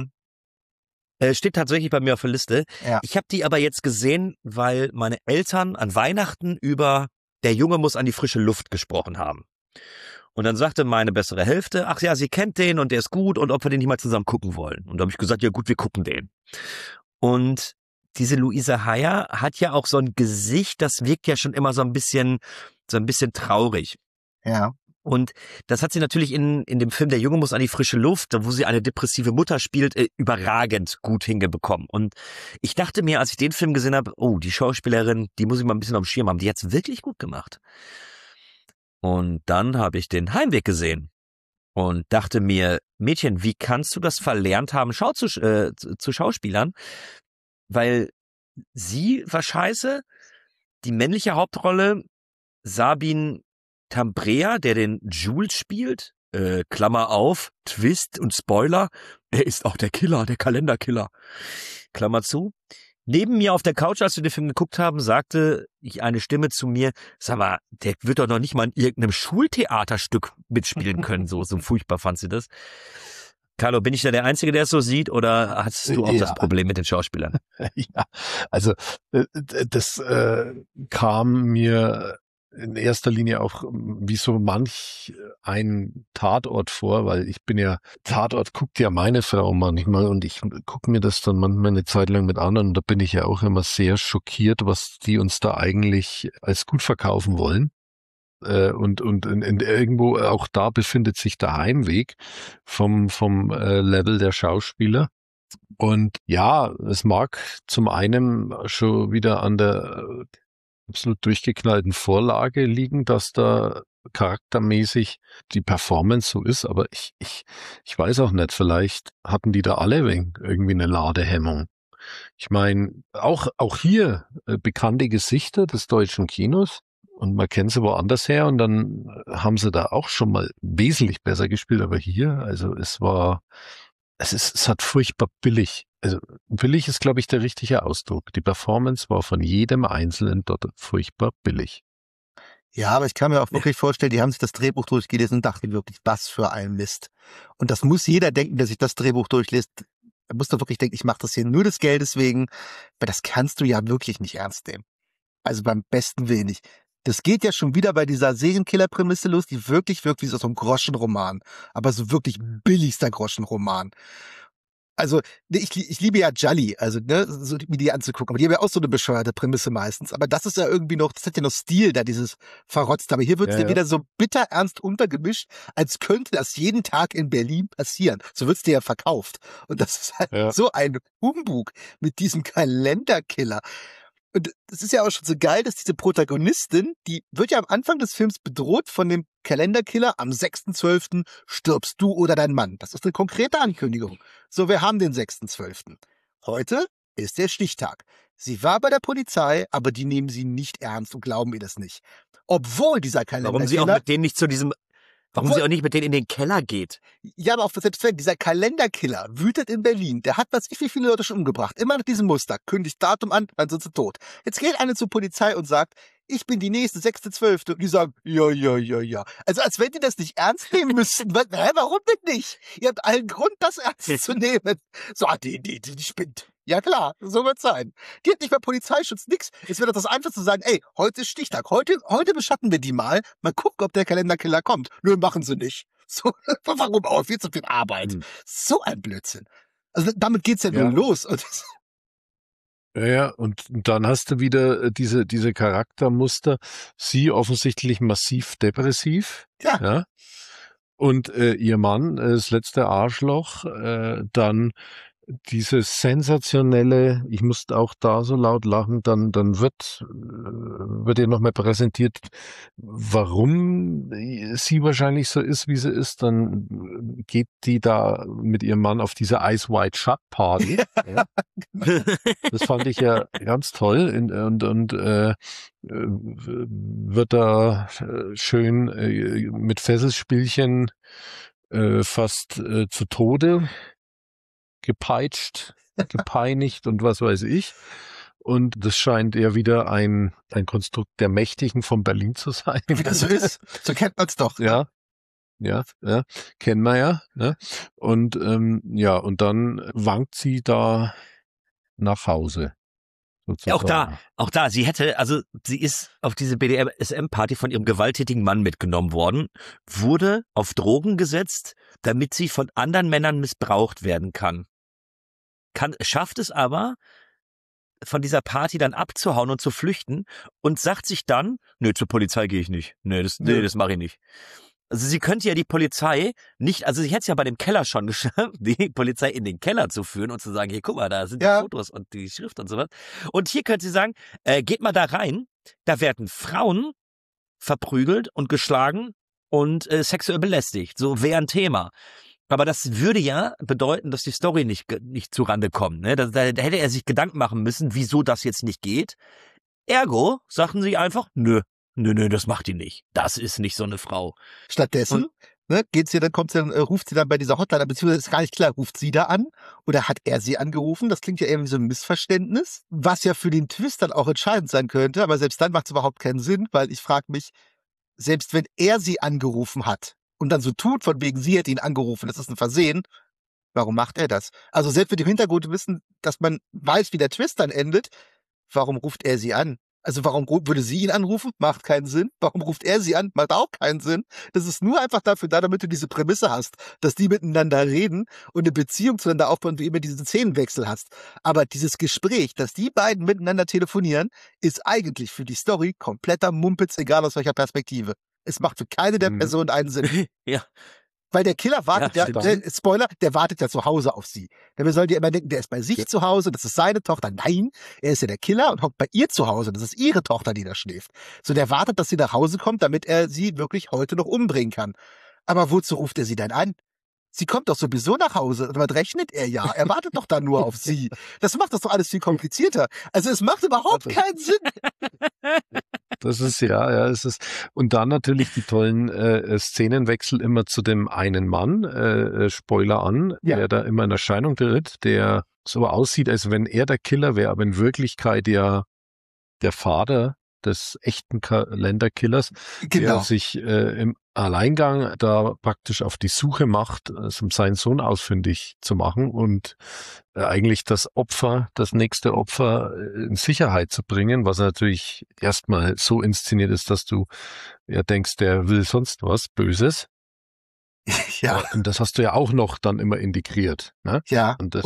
Steht tatsächlich bei mir auf der Liste. Ja. Ich habe die aber jetzt gesehen, weil meine Eltern an Weihnachten über Der Junge muss an die frische Luft gesprochen haben. Und dann sagte meine bessere Hälfte, ach ja, sie kennt den und der ist gut und ob wir den nicht mal zusammen gucken wollen. Und da habe ich gesagt, ja gut, wir gucken den. Und diese Luise Heyer hat ja auch so ein Gesicht, das wirkt ja schon immer so ein bisschen traurig. Ja. Und das hat sie natürlich in dem Film Der Junge muss an die frische Luft, wo sie eine depressive Mutter spielt, überragend gut hingebekommen. Und ich dachte mir, als ich den Film gesehen habe, oh, die Schauspielerin, die muss ich mal ein bisschen auf dem Schirm haben, die hat's wirklich gut gemacht. Und dann habe ich den Heimweg gesehen und dachte mir, Mädchen, wie kannst du das verlernt haben, zu Schauspielern? Weil sie war scheiße, die männliche Hauptrolle, Sabine Tambrea, der den Jules spielt, Klammer auf, Twist und Spoiler, er ist auch der Killer, der Kalenderkiller, Klammer zu. Neben mir auf der Couch, als wir den Film geguckt haben, sagte eine Stimme zu mir, sag mal, der wird doch noch nicht mal in irgendeinem Schultheaterstück mitspielen können, so furchtbar fand sie das. Carlo, bin ich da der Einzige, der es so sieht, oder hast du auch das Problem mit den Schauspielern? Ja, also das kam mir in erster Linie auch wie so manch ein Tatort vor, weil Tatort guckt ja meine Frau manchmal und ich gucke mir das dann manchmal eine Zeit lang mit an und da bin ich ja auch immer sehr schockiert, was die uns da eigentlich als gut verkaufen wollen. Und irgendwo auch da befindet sich der Heimweg vom Level der Schauspieler. Und ja, es mag zum einen schon wieder an der absolut durchgeknallten Vorlage liegen, dass da charaktermäßig die Performance so ist, aber ich weiß auch nicht, vielleicht hatten die da alle irgendwie eine Ladehemmung. Ich meine, auch hier bekannte Gesichter des deutschen Kinos und man kennt sie woanders her und dann haben sie da auch schon mal wesentlich besser gespielt, aber hier, also es hat furchtbar billig. Also billig ist, glaube ich, der richtige Ausdruck. Die Performance war von jedem Einzelnen dort furchtbar billig. Ja, aber ich kann mir auch wirklich vorstellen, die haben sich das Drehbuch durchgelesen und dachten wirklich, was für ein Mist. Und das muss jeder denken, der sich das Drehbuch durchliest. Er muss doch wirklich denken, ich mache das hier nur des Geldes wegen, weil das kannst du ja wirklich nicht ernst nehmen. Also beim besten Willen nicht. Das geht ja schon wieder bei dieser Serienkiller-Prämisse los, die wirklich wirkt wie so ein Groschenroman. Aber so wirklich billigster Groschenroman. Also, ich liebe ja Jolly, also, so mir die anzugucken. Aber die haben ja auch so eine bescheuerte Prämisse meistens. Aber das ist ja irgendwie noch, das hat ja noch Stil, da dieses Verrotzt. Aber hier wird es ja wieder so bitterernst untergemischt, als könnte das jeden Tag in Berlin passieren. So wird's dir ja verkauft. Und das ist halt so ein Humbug mit diesem Kalenderkiller. Und es ist ja auch schon so geil, dass diese Protagonistin, die wird ja am Anfang des Films bedroht von dem Kalenderkiller, am 6.12. stirbst du oder dein Mann. Das ist eine konkrete Ankündigung. So, wir haben den 6.12. Heute ist der Stichtag. Sie war bei der Polizei, aber die nehmen sie nicht ernst und glauben ihr das nicht. Obwohl dieser Kalenderkiller... Warum sie auch mit denen nicht Warum sie auch nicht mit denen in den Keller geht? Ja, aber auch selbst wenn dieser Kalenderkiller wütet in Berlin, der hat wie viele Leute schon umgebracht. Immer nach diesem Muster. Kündigt Datum an, dann sind sie tot. Jetzt geht eine zur Polizei und sagt, ich bin die nächste, 6.12. Und die sagen, ja. Also als wenn die das nicht ernst nehmen müssten. Warum denn nicht? Ihr habt allen Grund, das ernst zu nehmen. So, die spinnt. Ja klar, so wird's sein. Die hat nicht mal Polizeischutz, nix. Es wird doch das einfach zu sagen, ey, heute ist Stichtag. Heute beschatten wir die mal. Mal gucken, ob der Kalenderkiller kommt. Nö, machen sie nicht. So, warum auch? Viel zu viel Arbeit. Hm. So ein Blödsinn. Also damit geht's ja nun los. Und Ja, und dann hast du wieder diese Charaktermuster. Sie offensichtlich massiv depressiv. Ja. Und ihr Mann, das letzte Arschloch, dann dieses sensationelle, ich musste auch da so laut lachen, dann wird ihr nochmal präsentiert, warum sie wahrscheinlich so ist, wie sie ist. Dann geht die da mit ihrem Mann auf diese Ice White Shut Party. Ja. Das fand ich ja ganz toll und wird da schön mit Fesselspielchen fast zu Tode gepeitscht, gepeinigt und was weiß ich. Und das scheint ja wieder ein Konstrukt der Mächtigen von Berlin zu sein. wie das so ist, so kennt man's doch. Ja, kennen wir ja. Ne? Und und dann wankt sie da nach Hause. Sozusagen. Ja, auch da, sie ist auf diese BDSM-Party von ihrem gewalttätigen Mann mitgenommen worden, wurde auf Drogen gesetzt, damit sie von anderen Männern missbraucht werden kann. Schafft es aber, von dieser Party dann abzuhauen und zu flüchten und sagt sich dann, nö, zur Polizei gehe ich nicht. Das mache ich nicht. Also sie könnte ja die Polizei nicht, also sie hätte es ja bei dem Keller schon geschafft, die Polizei in den Keller zu führen und zu sagen, hier, guck mal, da sind die Fotos und die Schrift und so was. Und hier könnte sie sagen, geht mal da rein, da werden Frauen verprügelt und geschlagen und sexuell belästigt. So wäre ein Thema. Aber das würde ja bedeuten, dass die Story nicht zurande kommt. Ne? Da hätte er sich Gedanken machen müssen, wieso das jetzt nicht geht. Ergo sagten sie einfach, nö, das macht die nicht. Das ist nicht so eine Frau. Stattdessen ruft sie dann bei dieser Hotline, beziehungsweise ist gar nicht klar, ruft sie da an oder hat er sie angerufen? Das klingt ja irgendwie so ein Missverständnis, was ja für den Twist dann auch entscheidend sein könnte, aber selbst dann macht es überhaupt keinen Sinn, weil ich frage mich, selbst wenn er sie angerufen hat und dann so tut, von wegen sie hätte ihn angerufen, das ist ein Versehen, warum macht er das? Also selbst mit dem Hintergrund wissen, dass man weiß, wie der Twist dann endet, warum ruft er sie an? Also warum würde sie ihn anrufen? Macht keinen Sinn. Warum ruft er sie an? Macht auch keinen Sinn. Das ist nur einfach dafür da, damit du diese Prämisse hast, dass die miteinander reden und eine Beziehung zueinander aufbauen und du immer diesen Szenenwechsel hast. Aber dieses Gespräch, dass die beiden miteinander telefonieren, ist eigentlich für die Story kompletter Mumpitz, egal aus welcher Perspektive. Es macht für keine der Personen einen Sinn. Ja. Weil der Killer wartet Spoiler, der wartet ja zu Hause auf sie. Denn wir sollen ja immer denken, der ist bei sich zu Hause, das ist seine Tochter. Nein, er ist ja der Killer und hockt bei ihr zu Hause. Das ist ihre Tochter, die da schläft. So, der wartet, dass sie nach Hause kommt, damit er sie wirklich heute noch umbringen kann. Aber wozu ruft er sie denn an? Sie kommt doch sowieso nach Hause. Damit rechnet er ja. Er wartet doch dann nur auf sie. Das macht das doch alles viel komplizierter. Also es macht überhaupt keinen Sinn. Das ist es ist und dann natürlich die tollen Szenenwechsel immer zu dem einen Mann, Spoiler an, der da immer in Erscheinung tritt, der so aussieht, als wenn er der Killer wäre, aber in Wirklichkeit ja der Vater des echten Kalenderkillers, der sich im Alleingang da praktisch auf die Suche macht, um seinen Sohn ausfindig zu machen und eigentlich das nächste Opfer in Sicherheit zu bringen, was natürlich erstmal so inszeniert ist, dass du ja denkst, der will sonst was Böses. Ja. Und das hast du ja auch noch dann immer integriert. Ne? Ja. Und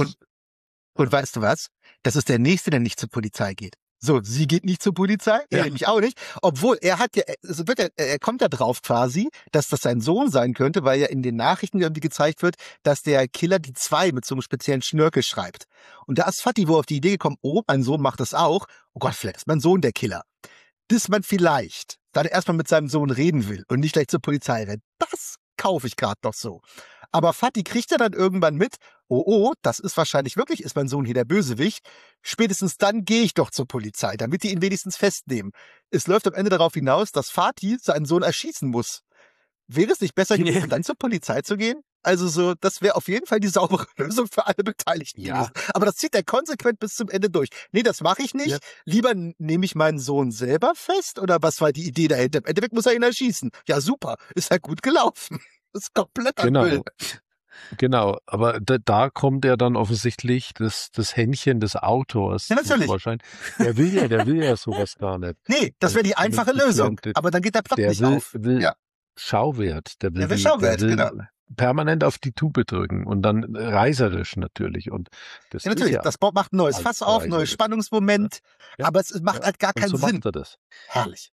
weißt du was? Das ist der Nächste, der nicht zur Polizei geht. So, sie geht nicht zur Polizei, er nämlich auch nicht. Obwohl, er kommt ja drauf quasi, dass das sein Sohn sein könnte, weil ja in den Nachrichten irgendwie gezeigt wird, dass der Killer die 2 mit so einem speziellen Schnörkel schreibt. Und da ist Fatih wohl auf die Idee gekommen, oh, mein Sohn macht das auch. Oh Gott, vielleicht ist mein Sohn der Killer. Dass man vielleicht dann erstmal mit seinem Sohn reden will und nicht gleich zur Polizei rennt. Das kaufe ich gerade noch so. Aber Fatih kriegt ja dann irgendwann mit, oh, das ist wahrscheinlich wirklich, ist mein Sohn hier der Bösewicht. Spätestens dann gehe ich doch zur Polizei, damit die ihn wenigstens festnehmen. Es läuft am Ende darauf hinaus, dass Fatih seinen Sohn erschießen muss. Wäre es nicht besser gewesen, dann zur Polizei zu gehen? Also so, das wäre auf jeden Fall die saubere Lösung für alle Beteiligten gewesen. Aber das zieht er konsequent bis zum Ende durch. Nee, das mache ich nicht. Ja. Lieber nehme ich meinen Sohn selber fest? Oder was war die Idee dahinter? Im Endeffekt muss er ihn erschießen. Ja, super. Ist halt gut gelaufen. Das ist kompletter Müll. Genau, aber da kommt er dann offensichtlich das Händchen des Autors. Ja, natürlich. Der will ja sowas gar nicht. Nee, das wäre die einfache Lösung. Aber dann geht der Plot nicht auf. Schauwert. Der Der will Schauwert, will genau. permanent auf die Tube drücken und dann reißerisch natürlich. Und das Ja, natürlich, ist ja das macht ein neues alles Fass auf, neues reißerisch. Spannungsmoment, Ja. aber es macht halt gar Und keinen so Sinn. macht er das. Herrlich.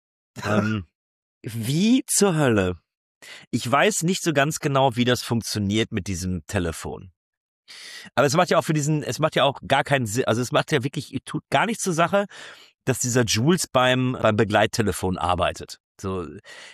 Wie zur Hölle? Ich weiß nicht so ganz genau, wie das funktioniert mit diesem Telefon. Aber es macht ja auch gar keinen Sinn, also es macht ja wirklich, tut gar nichts zur Sache, dass dieser Jules beim Begleittelefon arbeitet. So,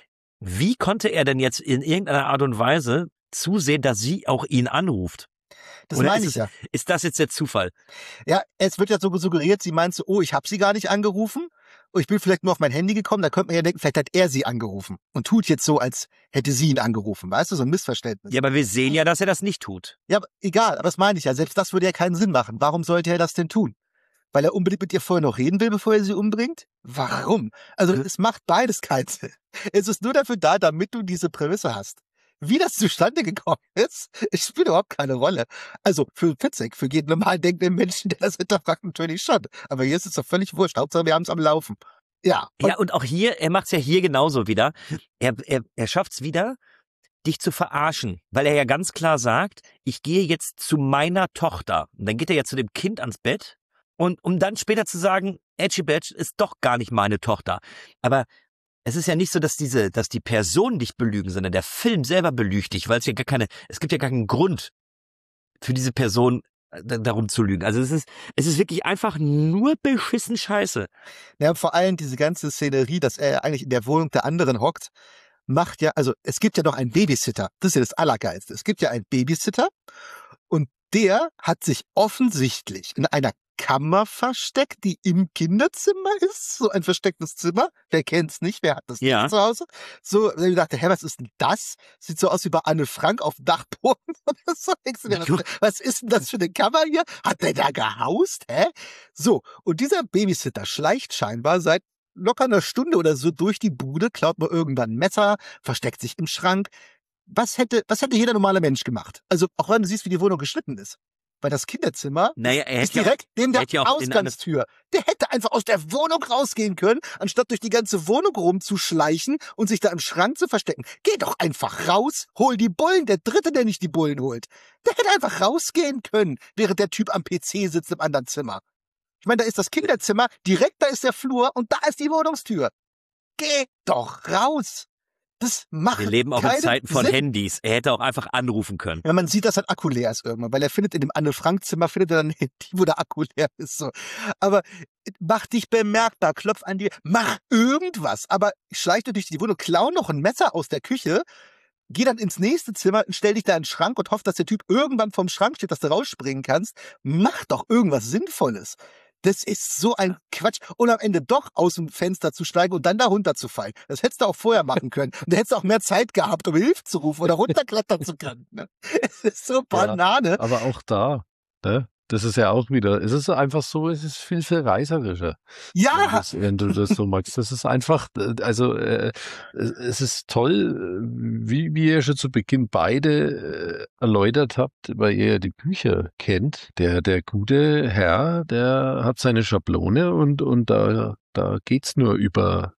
wie konnte er denn jetzt in irgendeiner Art und Weise zusehen, dass sie auch ihn anruft? Das Oder meine ist ich ja. Ist das jetzt der Zufall? Ja, es wird ja so suggeriert, sie meint so, oh, ich habe sie gar nicht angerufen. Oh, ich bin vielleicht nur auf mein Handy gekommen. Da könnte man ja denken, vielleicht hat er sie angerufen und tut jetzt so, als hätte sie ihn angerufen. Weißt du, so ein Missverständnis. Ja, aber wir sehen ja, dass er das nicht tut. Ja, aber egal, aber das meine ich ja. Selbst das würde ja keinen Sinn machen. Warum sollte er das denn tun? Weil er unbedingt mit ihr vorher noch reden will, bevor er sie umbringt? Warum? Also es macht beides keinen Sinn. Es ist nur dafür da, damit du diese Prämisse hast. Wie das zustande gekommen ist, es spielt überhaupt keine Rolle. Also für Fitzek, für jeden normal denkenden Menschen, der das hinterfragt, natürlich schon. Aber hier ist es doch völlig wurscht. Hauptsache, wir haben es am Laufen. Ja. Ja, und auch hier, er macht's ja hier genauso wieder. Er schafft's wieder, dich zu verarschen, weil er ja ganz klar sagt, ich gehe jetzt zu meiner Tochter. Und dann geht er ja zu dem Kind ans Bett und um dann später zu sagen, Edgy Badge ist doch gar nicht meine Tochter. Aber es ist ja nicht so, dass die Personen dich belügen, sondern der Film selber belügt dich, weil es gibt ja gar keinen Grund für diese Person darum zu lügen. Also es ist wirklich einfach nur beschissen Scheiße. Ja, vor allem diese ganze Szenerie, dass er eigentlich in der Wohnung der anderen hockt, macht ja, also es gibt ja noch einen Babysitter. Das ist ja das Allergeilste. Es gibt ja einen Babysitter und der hat sich offensichtlich in einer Kammer versteckt, die im Kinderzimmer ist. So ein verstecktes Zimmer. Wer kennt's nicht? Wer hat das nicht zu Hause? So, ich dachte, hä, was ist denn das? Sieht so aus wie bei Anne Frank auf dem Dachboden oder so. Denkst du dir, was ist denn das für eine Kammer hier? Hat der da gehaust? Hä? So, und dieser Babysitter schleicht scheinbar seit locker einer Stunde oder so durch die Bude, klaut mal irgendwann ein Messer, versteckt sich im Schrank. Was hätte jeder normale Mensch gemacht? Also, auch wenn du siehst, wie die Wohnung geschnitten ist. Weil das Kinderzimmer ist direkt neben der Ausgangstür. Der hätte einfach aus der Wohnung rausgehen können, anstatt durch die ganze Wohnung rumzuschleichen und sich da im Schrank zu verstecken. Geh doch einfach raus, hol die Bullen. Der Dritte, der nicht die Bullen holt. Der hätte einfach rausgehen können, während der Typ am PC sitzt im anderen Zimmer. Ich meine, da ist das Kinderzimmer, direkt da ist der Flur und da ist die Wohnungstür. Geh doch raus. Das macht Wir leben auch in Zeiten von Sinn. Handys. Er hätte auch einfach anrufen können. Ja, man sieht, dass sein Akku leer ist irgendwann, weil er findet in dem Anne-Frank-Zimmer, findet er dann ein Handy, wo der Akku leer ist. So. Aber mach dich bemerkbar, klopf an dir, mach irgendwas. Aber schleich dich durch die Wohnung, klau noch ein Messer aus der Küche, geh dann ins nächste Zimmer und stell dich da in den Schrank und hoff, dass der Typ irgendwann vom Schrank steht, dass du rausspringen kannst. Mach doch irgendwas Sinnvolles. Das ist so ein Quatsch. Und am Ende doch aus dem Fenster zu steigen und dann da runterzufallen. Das hättest du auch vorher machen können. Und da hättest du auch mehr Zeit gehabt, um Hilfe zu rufen oder runterklettern zu können. Es ist so Banane. Ja, aber auch da, ne? Das ist ja auch wieder, es ist einfach so, es ist viel, viel reißerischer. Ja! Wenn du das so magst. Das ist einfach, also es ist toll, wie ihr schon zu Beginn beide erläutert habt, weil ihr ja die Bücher kennt. Der gute Herr, der hat seine Schablone und da geht's nur über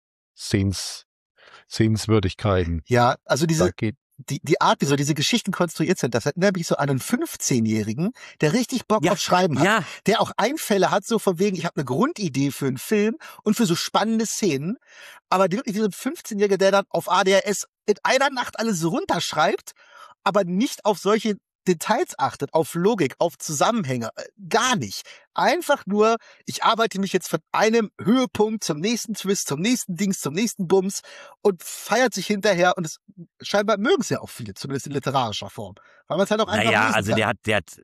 Sehenswürdigkeiten. Ja, also die Art, wie so diese Geschichten konstruiert sind, das erinnert mich so an einen 15-Jährigen, der richtig Bock auf Schreiben hat. Der auch Einfälle hat, so von wegen, ich habe eine Grundidee für einen Film und für so spannende Szenen, aber wirklich wie so ein 15-Jähriger, der dann auf ADHS in einer Nacht alles so runterschreibt, aber nicht auf solche Details achtet, auf Logik, auf Zusammenhänge, gar nicht. Einfach nur, ich arbeite mich jetzt von einem Höhepunkt zum nächsten Twist, zum nächsten Dings, zum nächsten Bums und feiert sich hinterher und scheinbar mögen es ja auch viele, zumindest in literarischer Form. Weil man es halt auch einfach lesen also kann.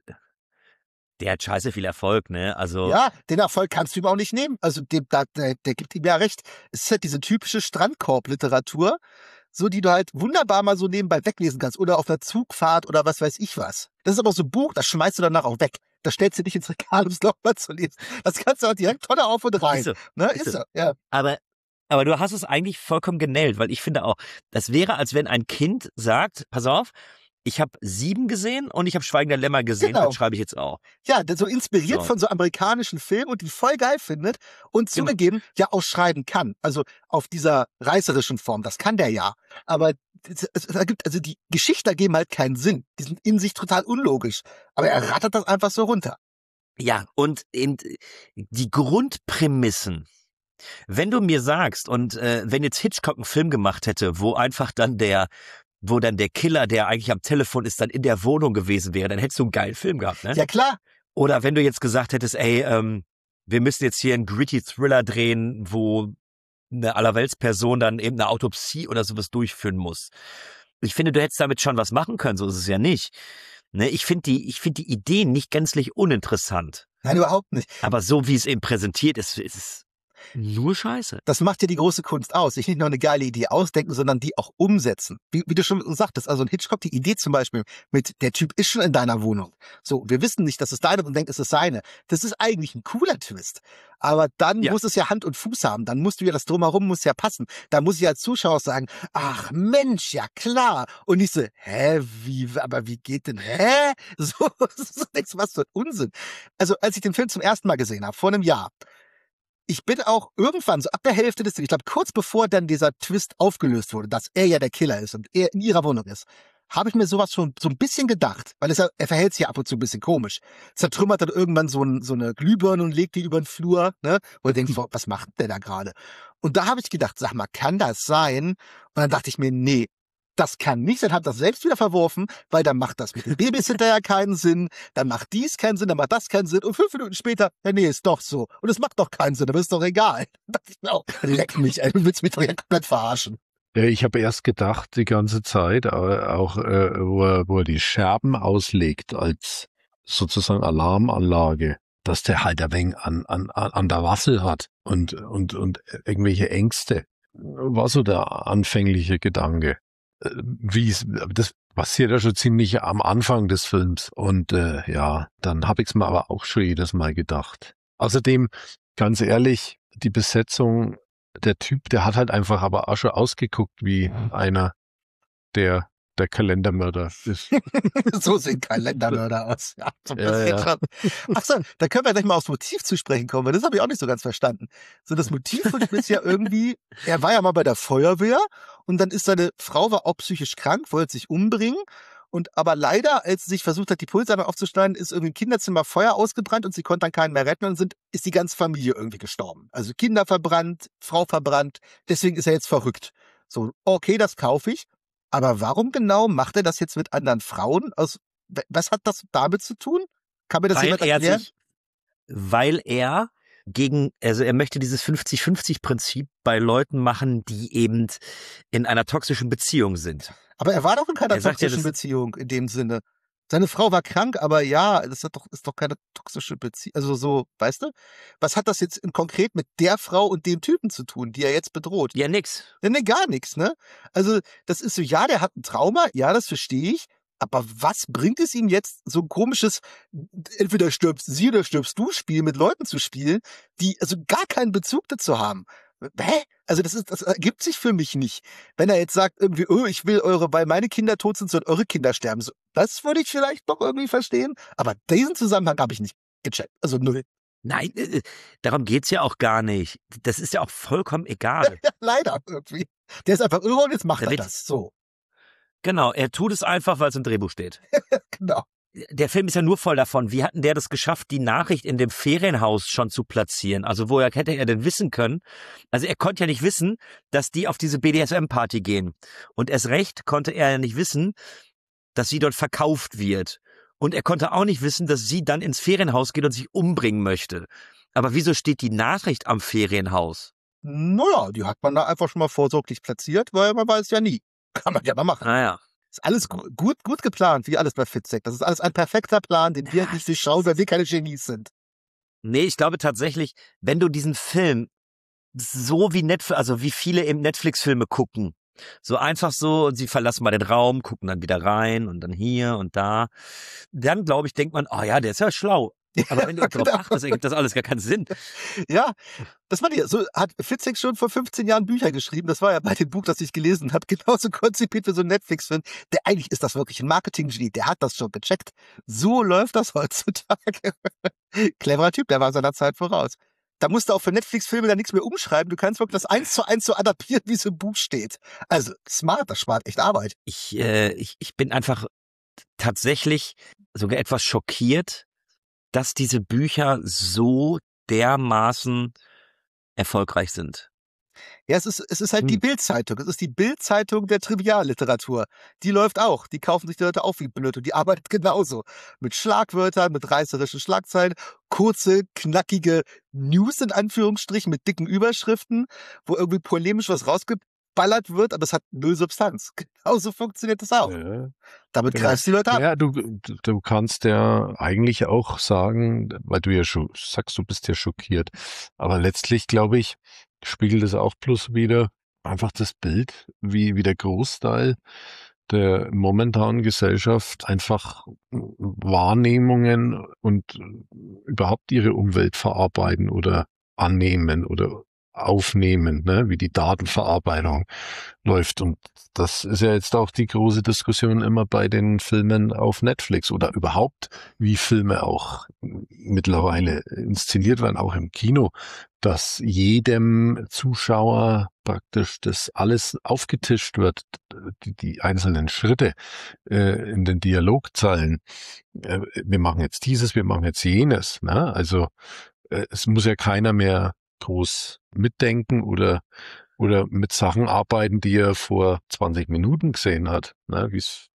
der hat scheiße viel Erfolg, ne? Also ja, den Erfolg kannst du ihm auch nicht nehmen. Also der gibt ihm ja recht. Es ist halt diese typische Strandkorb-Literatur, so die du halt wunderbar mal so nebenbei weglesen kannst oder auf einer Zugfahrt oder was weiß ich was. Das ist aber so ein Buch, das schmeißt du danach auch weg. Das stellst du nicht ins Regal, um es nochmal zu lesen. Das kannst du auch direkt tolle auf und rein. Ist so, ja. Aber du hast es eigentlich vollkommen genäht, weil ich finde auch, das wäre, als wenn ein Kind sagt, pass auf, Ich habe 7 gesehen und ich habe Schweigen der Lämmer gesehen, Genau. das schreibe ich jetzt auch. Ja, der so inspiriert So. von so amerikanischen Filmen und die voll geil findet und Genau. zugegeben ja auch schreiben kann. Also auf dieser reißerischen Form, das kann der ja. Aber es ergibt, also die Geschichten ergeben halt keinen Sinn. Die sind in sich total unlogisch. Aber er rattert das einfach so runter. Ja, und eben die Grundprämissen. Wenn du mir sagst, und wenn jetzt Hitchcock einen Film gemacht hätte, wo dann der Killer, der eigentlich am Telefon ist, dann in der Wohnung gewesen wäre, dann hättest du einen geilen Film gehabt, ne? Ja klar, Oder wenn du jetzt gesagt hättest, ey, wir müssen jetzt hier einen gritty Thriller drehen, wo eine Allerweltsperson dann eben eine Autopsie oder sowas durchführen muss. Ich finde, du hättest damit schon was machen können, so ist es ja nicht. Ne? Ich finde die Ideen nicht gänzlich uninteressant. nein, überhaupt nicht. Aber so wie es eben präsentiert ist, ist es nur Scheiße. Das macht ja die große Kunst aus. Sich nicht nur eine geile Idee ausdenken, sondern die auch umsetzen. Wie du schon sagtest, also ein Hitchcock, die Idee zum Beispiel mit, der Typ ist schon in deiner Wohnung. So, wir wissen nicht, dass es deine und denkt, es ist seine. Das ist eigentlich ein cooler Twist. Aber dann muss es ja Hand und Fuß haben. Dann musst du ja das Drumherum muss ja passen. Da muss ich als Zuschauer sagen, ach Mensch, ja klar. Und nicht so, wie geht denn, So, denkst du, was für ein Unsinn. Also, als ich den Film zum ersten Mal gesehen habe, vor einem Jahr, ich bin auch irgendwann, so ab der Hälfte des, ich glaube kurz bevor dann dieser Twist aufgelöst wurde, dass er ja der Killer ist und er in ihrer Wohnung ist, habe ich mir sowas schon so ein bisschen gedacht, weil er verhält sich ja ab und zu ein bisschen komisch. Zertrümmert dann irgendwann so eine Glühbirne und legt die über den Flur, ne? Wo du denkst, was macht der da gerade? Und da habe ich gedacht, sag mal, kann das sein? Und dann dachte ich mir, nee, das kann nicht sein, hab das selbst wieder verworfen, weil dann macht das mit dem Babysitter ja keinen Sinn, dann macht dies keinen Sinn, dann macht das keinen Sinn und 5 Minuten später, ja nee, ist doch so. Und es macht doch keinen Sinn, aber ist doch egal. Da dachte ich mir auch, leck mich, ey, du willst mich doch ja komplett verarschen. Ich habe erst gedacht, die ganze Zeit, auch wo er die Scherben auslegt als sozusagen Alarmanlage, dass der halt ein wenig an der Waffel hat und irgendwelche Ängste. War so der anfängliche Gedanke. Das passiert ja schon ziemlich am Anfang des Films. Und dann habe ich es mir aber auch schon jedes Mal gedacht. Außerdem, ganz ehrlich, die Besetzung, der Typ, der hat halt einfach aber auch schon ausgeguckt wie einer, der Kalendermörder ist. So sehen Kalendermörder aus. Ja, so ein bisschen Ja. dran. Ach so, da können wir gleich mal aufs Motiv zu sprechen kommen, weil das habe ich auch nicht so ganz verstanden. So, das Motiv von ihm ist ja irgendwie, er war ja mal bei der Feuerwehr und dann ist seine Frau war auch psychisch krank, wollte sich umbringen. Und aber leider, als sie sich versucht hat, die Pulsadern aufzuschneiden, ist irgendwie im Kinderzimmer Feuer ausgebrannt und sie konnte dann keinen mehr retten und ist die ganze Familie irgendwie gestorben. Also Kinder verbrannt, Frau verbrannt, deswegen ist er jetzt verrückt. So, okay, das kaufe ich. Aber warum genau macht er das jetzt mit anderen Frauen? Was hat das damit zu tun? Kann mir das jemand erklären? Weil er er möchte dieses 50-50-Prinzip bei Leuten machen, die eben in einer toxischen Beziehung sind. Aber er war doch in keiner Er sagt ja, toxischen das- Beziehung in dem Sinne. Seine Frau war krank, aber ja, das ist doch keine toxische Beziehung. Also so, weißt du? Was hat das jetzt konkret mit der Frau und dem Typen zu tun, die er jetzt bedroht? Ja, nix. Ja, nee, gar nichts, ne? Also, das ist so, ja, der hat ein Trauma, ja, das verstehe ich. Aber was bringt es ihm jetzt, so ein komisches, entweder stirbst sie oder stirbst du Spiel mit Leuten zu spielen, die also gar keinen Bezug dazu haben? Hä? Also das ergibt sich für mich nicht. Wenn er jetzt sagt irgendwie, oh, ich will weil meine Kinder tot sind, sollen eure Kinder sterben. So, das würde ich vielleicht doch irgendwie verstehen. Aber diesen Zusammenhang habe ich nicht gecheckt. Also null. Nein, darum geht's ja auch gar nicht. Das ist ja auch vollkommen egal. Ja, leider irgendwie. Der ist einfach irre und jetzt macht Da er wird- das. So, Genau, er tut es einfach, weil es im Drehbuch steht. genau. Der Film ist ja nur voll davon. Wie hat denn der das geschafft, die Nachricht in dem Ferienhaus schon zu platzieren? Also woher hätte er denn wissen können? Also er konnte ja nicht wissen, dass die auf diese BDSM-Party gehen. Und erst recht konnte er ja nicht wissen, dass sie dort verkauft wird. Und er konnte auch nicht wissen, dass sie dann ins Ferienhaus geht und sich umbringen möchte. Aber wieso steht die Nachricht am Ferienhaus? Naja, die hat man da einfach schon mal vorsorglich platziert, weil man weiß ja nie. Kann man ja mal machen. Naja. Ist alles gut geplant, wie alles bei Fitzek. Das ist alles ein perfekter Plan, den wir nicht durchschauen, weil wir keine Genies sind. Nee, ich glaube tatsächlich, wenn du diesen Film so wie wie viele eben Netflix-Filme gucken, so einfach so, und sie verlassen mal den Raum, gucken dann wieder rein und dann hier und da, dann glaube ich, denkt man, oh ja, der ist ja schlau. Aber wenn du darauf achtest, ergibt das alles gar keinen Sinn. Ja, das war so hat Fitzek schon vor 15 Jahren Bücher geschrieben. Das war ja bei dem Buch, das ich gelesen habe, genauso konzipiert für so einen Netflix-Film. Eigentlich ist das wirklich ein Marketing-Genie. Der hat das schon gecheckt. So läuft das heutzutage. Cleverer Typ, der war seiner Zeit voraus. Da musst du auch für Netflix-Filme dann nichts mehr umschreiben. Du kannst wirklich das 1:1 so adaptieren, wie es im Buch steht. Also smart, das spart echt Arbeit. Ich bin einfach tatsächlich sogar etwas schockiert, dass diese Bücher so dermaßen erfolgreich sind. Ja, es ist halt die Bild-Zeitung. Es ist die Bild-Zeitung der Trivialliteratur. Die läuft auch. Die kaufen sich die Leute auf wie blöd und die arbeitet genauso. Mit Schlagwörtern, mit reißerischen Schlagzeilen, kurze, knackige News in Anführungsstrichen mit dicken Überschriften, wo irgendwie polemisch was rausgeballert wird, aber es hat null Substanz. Genauso funktioniert das auch. Ja, Damit genau. greifst du die Leute ab. Ja, du kannst ja eigentlich auch sagen, weil du ja schon sagst, du bist ja schockiert. Aber letztlich, glaube ich, spiegelt es auch bloß wieder einfach das Bild, wie der Großteil der momentanen Gesellschaft einfach Wahrnehmungen und überhaupt ihre Umwelt verarbeiten oder annehmen oder aufnehmen, ne, wie die Datenverarbeitung läuft. Und das ist ja jetzt auch die große Diskussion immer bei den Filmen auf Netflix oder überhaupt, wie Filme auch mittlerweile inszeniert werden, auch im Kino, dass jedem Zuschauer praktisch das alles aufgetischt wird, die einzelnen Schritte in den Dialogzeilen. Wir machen jetzt dieses, wir machen jetzt jenes. Ne? Also es muss ja keiner mehr groß mitdenken oder mit Sachen arbeiten, die er vor 20 Minuten gesehen hat, ne? Wie es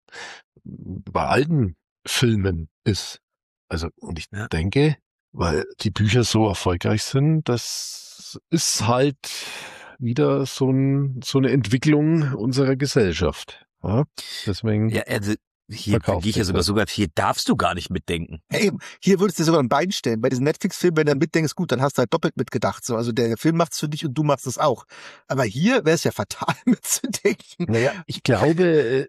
bei alten Filmen ist. Also, und ich denke, weil die Bücher so erfolgreich sind, das ist halt wieder so eine Entwicklung unserer Gesellschaft. Ja? Deswegen. Ja, also hier gehe ich ja sogar, hier darfst du gar nicht mitdenken. Ja, eben, hier würdest du dir sogar ein Bein stellen. Bei diesen Netflix-Filmen, wenn du mitdenkst, gut, dann hast du halt doppelt mitgedacht. So. Also der Film macht's für dich und du machst es auch. Aber hier wäre es ja fatal mitzudenken. Naja, ich glaube,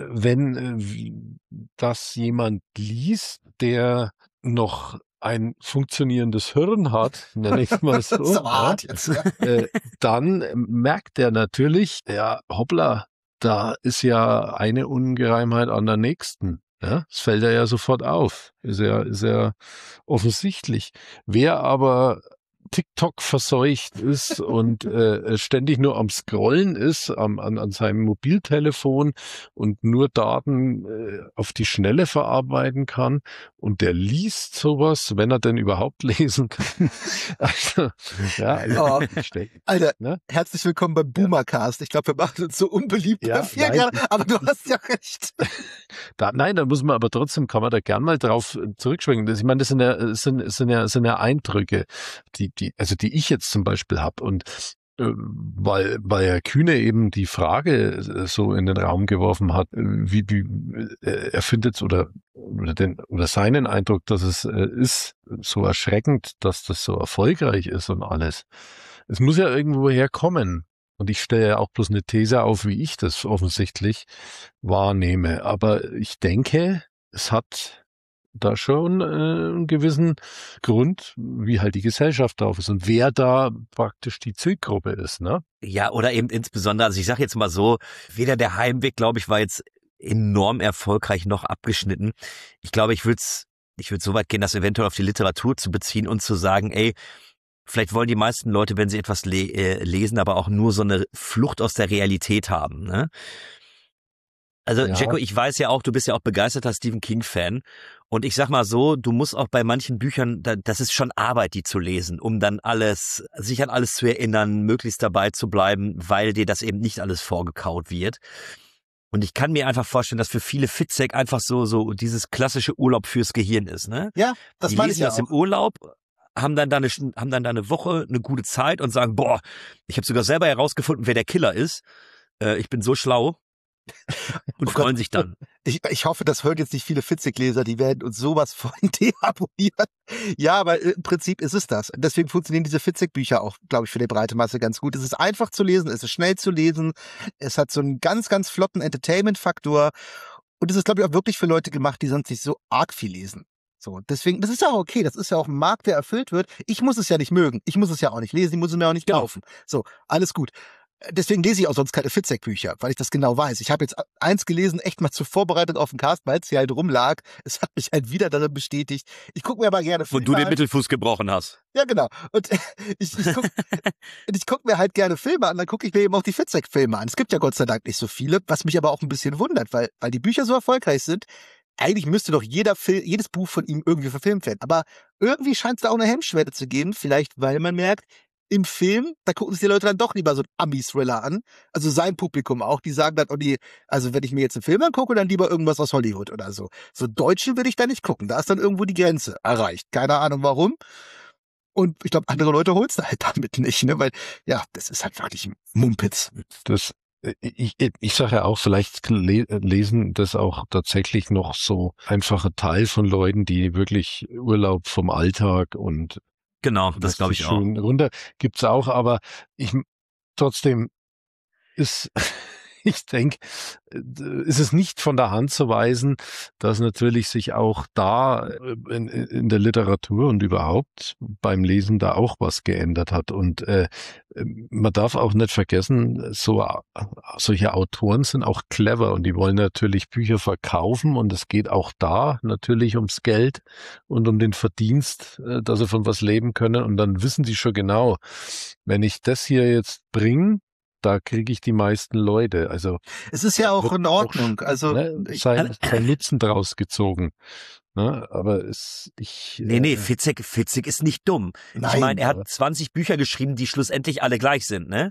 wenn das jemand liest, der noch ein funktionierendes Hirn hat, nenne ich mal so, so hart jetzt, ja. Dann merkt er natürlich, ja, hoppla, da ist ja eine Ungereimheit an der nächsten. Ja, das fällt ja sofort auf. Ist ja offensichtlich. Wer aber TikTok verseucht ist und ständig nur am Scrollen ist, an seinem Mobiltelefon und nur Daten auf die Schnelle verarbeiten kann und der liest sowas, wenn er denn überhaupt lesen kann. Also, ja, Alter, ne? Herzlich willkommen beim Boomercast. Ich glaube, wir machen uns so unbeliebt bei vielen Jahren, aber du hast ja recht. Da muss man aber trotzdem, kann man da gern mal drauf zurückschwingen. Ich meine, das sind ja Eindrücke, die ich jetzt zum Beispiel habe. Und weil Herr Kühne eben die Frage so in den Raum geworfen hat, wie er findet oder seinen Eindruck, dass es ist so erschreckend, dass das so erfolgreich ist und alles. Es muss ja irgendwo herkommen. Und ich stelle ja auch bloß eine These auf, wie ich das offensichtlich wahrnehme. Aber ich denke, es hat da schon einen gewissen Grund, wie halt die Gesellschaft drauf ist und wer da praktisch die Zielgruppe ist, ne? Ja, oder eben insbesondere, also ich sage jetzt mal so, weder der Heimweg, glaube ich, war jetzt enorm erfolgreich noch abgeschnitten. Ich glaube, ich würde so weit gehen, das eventuell auf die Literatur zu beziehen und zu sagen, ey, vielleicht wollen die meisten Leute, wenn sie etwas lesen, aber auch nur so eine Flucht aus der Realität haben, ne? Also, ja. Jacko, ich weiß ja auch, du bist ja auch begeisterter Stephen King-Fan. Und ich sag mal so, du musst auch bei manchen Büchern, das ist schon Arbeit, die zu lesen, um dann sich an alles zu erinnern, möglichst dabei zu bleiben, weil dir das eben nicht alles vorgekaut wird. Und ich kann mir einfach vorstellen, dass für viele Fitzek einfach so dieses klassische Urlaub fürs Gehirn ist, ne? Ja, das meine ich ja auch. Die lesen das im Urlaub, haben dann da eine Woche eine gute Zeit und sagen, boah, ich habe sogar selber herausgefunden, wer der Killer ist. Ich bin so schlau. Und freuen sich dann. Ich hoffe, das hören jetzt nicht viele Fitzek-Leser, die werden uns sowas von deabonnieren. Ja, aber im Prinzip ist es das. Deswegen funktionieren diese Fitzek-Bücher auch, glaube ich, für die breite Masse ganz gut. Es ist einfach zu lesen, es ist schnell zu lesen, es hat so einen ganz, ganz flotten Entertainment-Faktor und es ist, glaube ich, auch wirklich für Leute gemacht, die sonst nicht so arg viel lesen. So, deswegen, das ist ja auch okay, das ist ja auch ein Markt, der erfüllt wird. Ich muss es ja nicht mögen, ich muss es ja auch nicht lesen, ich muss es mir auch nicht kaufen. So, alles gut. Deswegen lese ich auch sonst keine Fitzek-Bücher, weil ich das genau weiß. Ich habe jetzt eins gelesen, echt mal zur Vorbereitung auf den Cast, weil es hier halt rumlag. Es hat mich halt wieder darin bestätigt. Ich gucke mir aber gerne Filme Und du den an. Mittelfuß gebrochen hast. Ja, genau. Und ich guck mir halt gerne Filme an, dann gucke ich mir eben auch die Fitzek-Filme an. Es gibt ja Gott sei Dank nicht so viele, was mich aber auch ein bisschen wundert, weil die Bücher so erfolgreich sind. Eigentlich müsste doch jedes Buch von ihm irgendwie verfilmt werden. Aber irgendwie scheint es da auch eine Hemmschwelle zu geben. Vielleicht, weil man merkt, im Film, da gucken sich die Leute dann doch lieber so einen Ami-Thriller an. Also sein Publikum auch. Die sagen dann, also wenn ich mir jetzt einen Film angucke, dann lieber irgendwas aus Hollywood oder so. So Deutsche will ich da nicht gucken. Da ist dann irgendwo die Grenze erreicht. Keine Ahnung warum. Und ich glaube, andere Leute holen es da halt damit nicht, ne? Weil, ja, das ist halt wirklich ein Mumpitz. Ich sage ja auch, vielleicht lesen das auch tatsächlich noch so einfache Teil von Leuten, die wirklich Urlaub vom Alltag und Genau, das glaube ich auch. Runter gibt's auch, aber trotzdem ist, ich denke, ist es nicht von der Hand zu weisen, dass natürlich sich auch da in der Literatur und überhaupt beim Lesen da auch was geändert hat. Und man darf auch nicht vergessen, solche Autoren sind auch clever und die wollen natürlich Bücher verkaufen und es geht auch da natürlich ums Geld und um den Verdienst, dass sie von was leben können. Und dann wissen sie schon genau, wenn ich das hier jetzt bringe, da kriege ich die meisten Leute. Also es ist ja auch in Ordnung. Also sein Nutzen draus gezogen. Ne? Aber Nee, Fitzek ist nicht dumm. Nein, ich meine, er hat 20 Bücher geschrieben, die schlussendlich alle gleich sind, ne?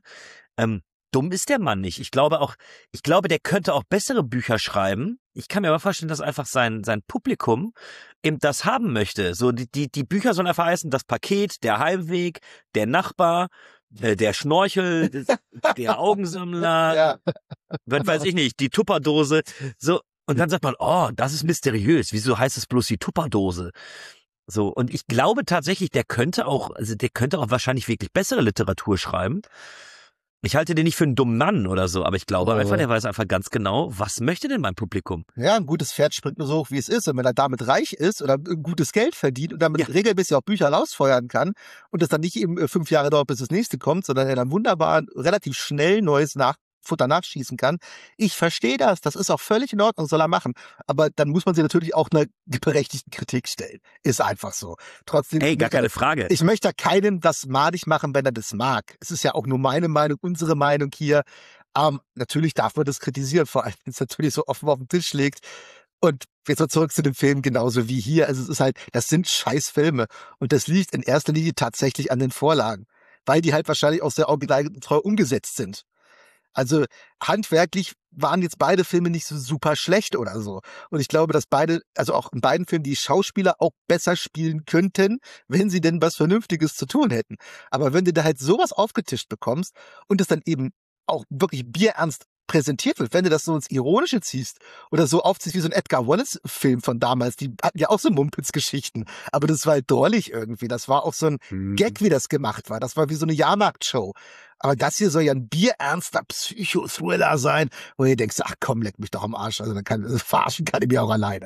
Dumm ist der Mann nicht. Ich glaube, der könnte auch bessere Bücher schreiben. Ich kann mir aber vorstellen, dass einfach sein Publikum eben das haben möchte. So, die Bücher sollen einfach heißen, das Paket, der Heimweg, der Nachbar, der Schnorchel, der Augensammler, ja. Was weiß ich nicht, die Tupperdose, so. Und dann sagt man, oh, das ist mysteriös. Wieso heißt es bloß die Tupperdose? So. Und ich glaube tatsächlich, der könnte auch wahrscheinlich wirklich bessere Literatur schreiben. Ich halte den nicht für einen dummen Mann oder so, aber ich glaube einfach, der weiß einfach ganz genau, was möchte denn mein Publikum? Ja, ein gutes Pferd springt nur so hoch, wie es ist. Und wenn er damit reich ist oder gutes Geld verdient und damit regelmäßig auch Bücher rausfeuern kann und es dann nicht eben 5 Jahre dauert, bis das nächste kommt, sondern er dann wunderbar relativ schnell neues Futter nachschießen kann. Ich verstehe das. Das ist auch völlig in Ordnung, soll er machen. Aber dann muss man sie natürlich auch einer berechtigten Kritik stellen. Ist einfach so. Trotzdem. Gar keine Frage. Ich möchte keinem das madig machen, wenn er das mag. Es ist ja auch nur meine Meinung, unsere Meinung hier. Natürlich darf man das kritisieren, vor allem, wenn es natürlich so offen auf den Tisch liegt. Und jetzt mal zurück zu dem Film, genauso wie hier. Also es ist halt, das sind scheiß Filme. Und das liegt in erster Linie tatsächlich an den Vorlagen. Weil die halt wahrscheinlich auch sehr originalgetreu umgesetzt sind. Also handwerklich waren jetzt beide Filme nicht so super schlecht oder so. Und ich glaube, dass also auch in beiden Filmen die Schauspieler auch besser spielen könnten, wenn sie denn was Vernünftiges zu tun hätten. Aber wenn du da halt sowas aufgetischt bekommst und es dann eben auch wirklich bierernst präsentiert wird, wenn du das so ins Ironische ziehst oder so aufziehst wie so ein Edgar Wallace-Film von damals, die hatten ja auch so Mumpitz-Geschichten, aber das war halt drollig irgendwie, das war auch so ein Gag, wie das gemacht war, das war wie so eine Jahrmarktshow. Aber das hier soll ja ein bierernster Psychothriller sein, wo ihr denkst, ach komm, leck mich doch am Arsch, also verarschen kann ich mich auch alleine.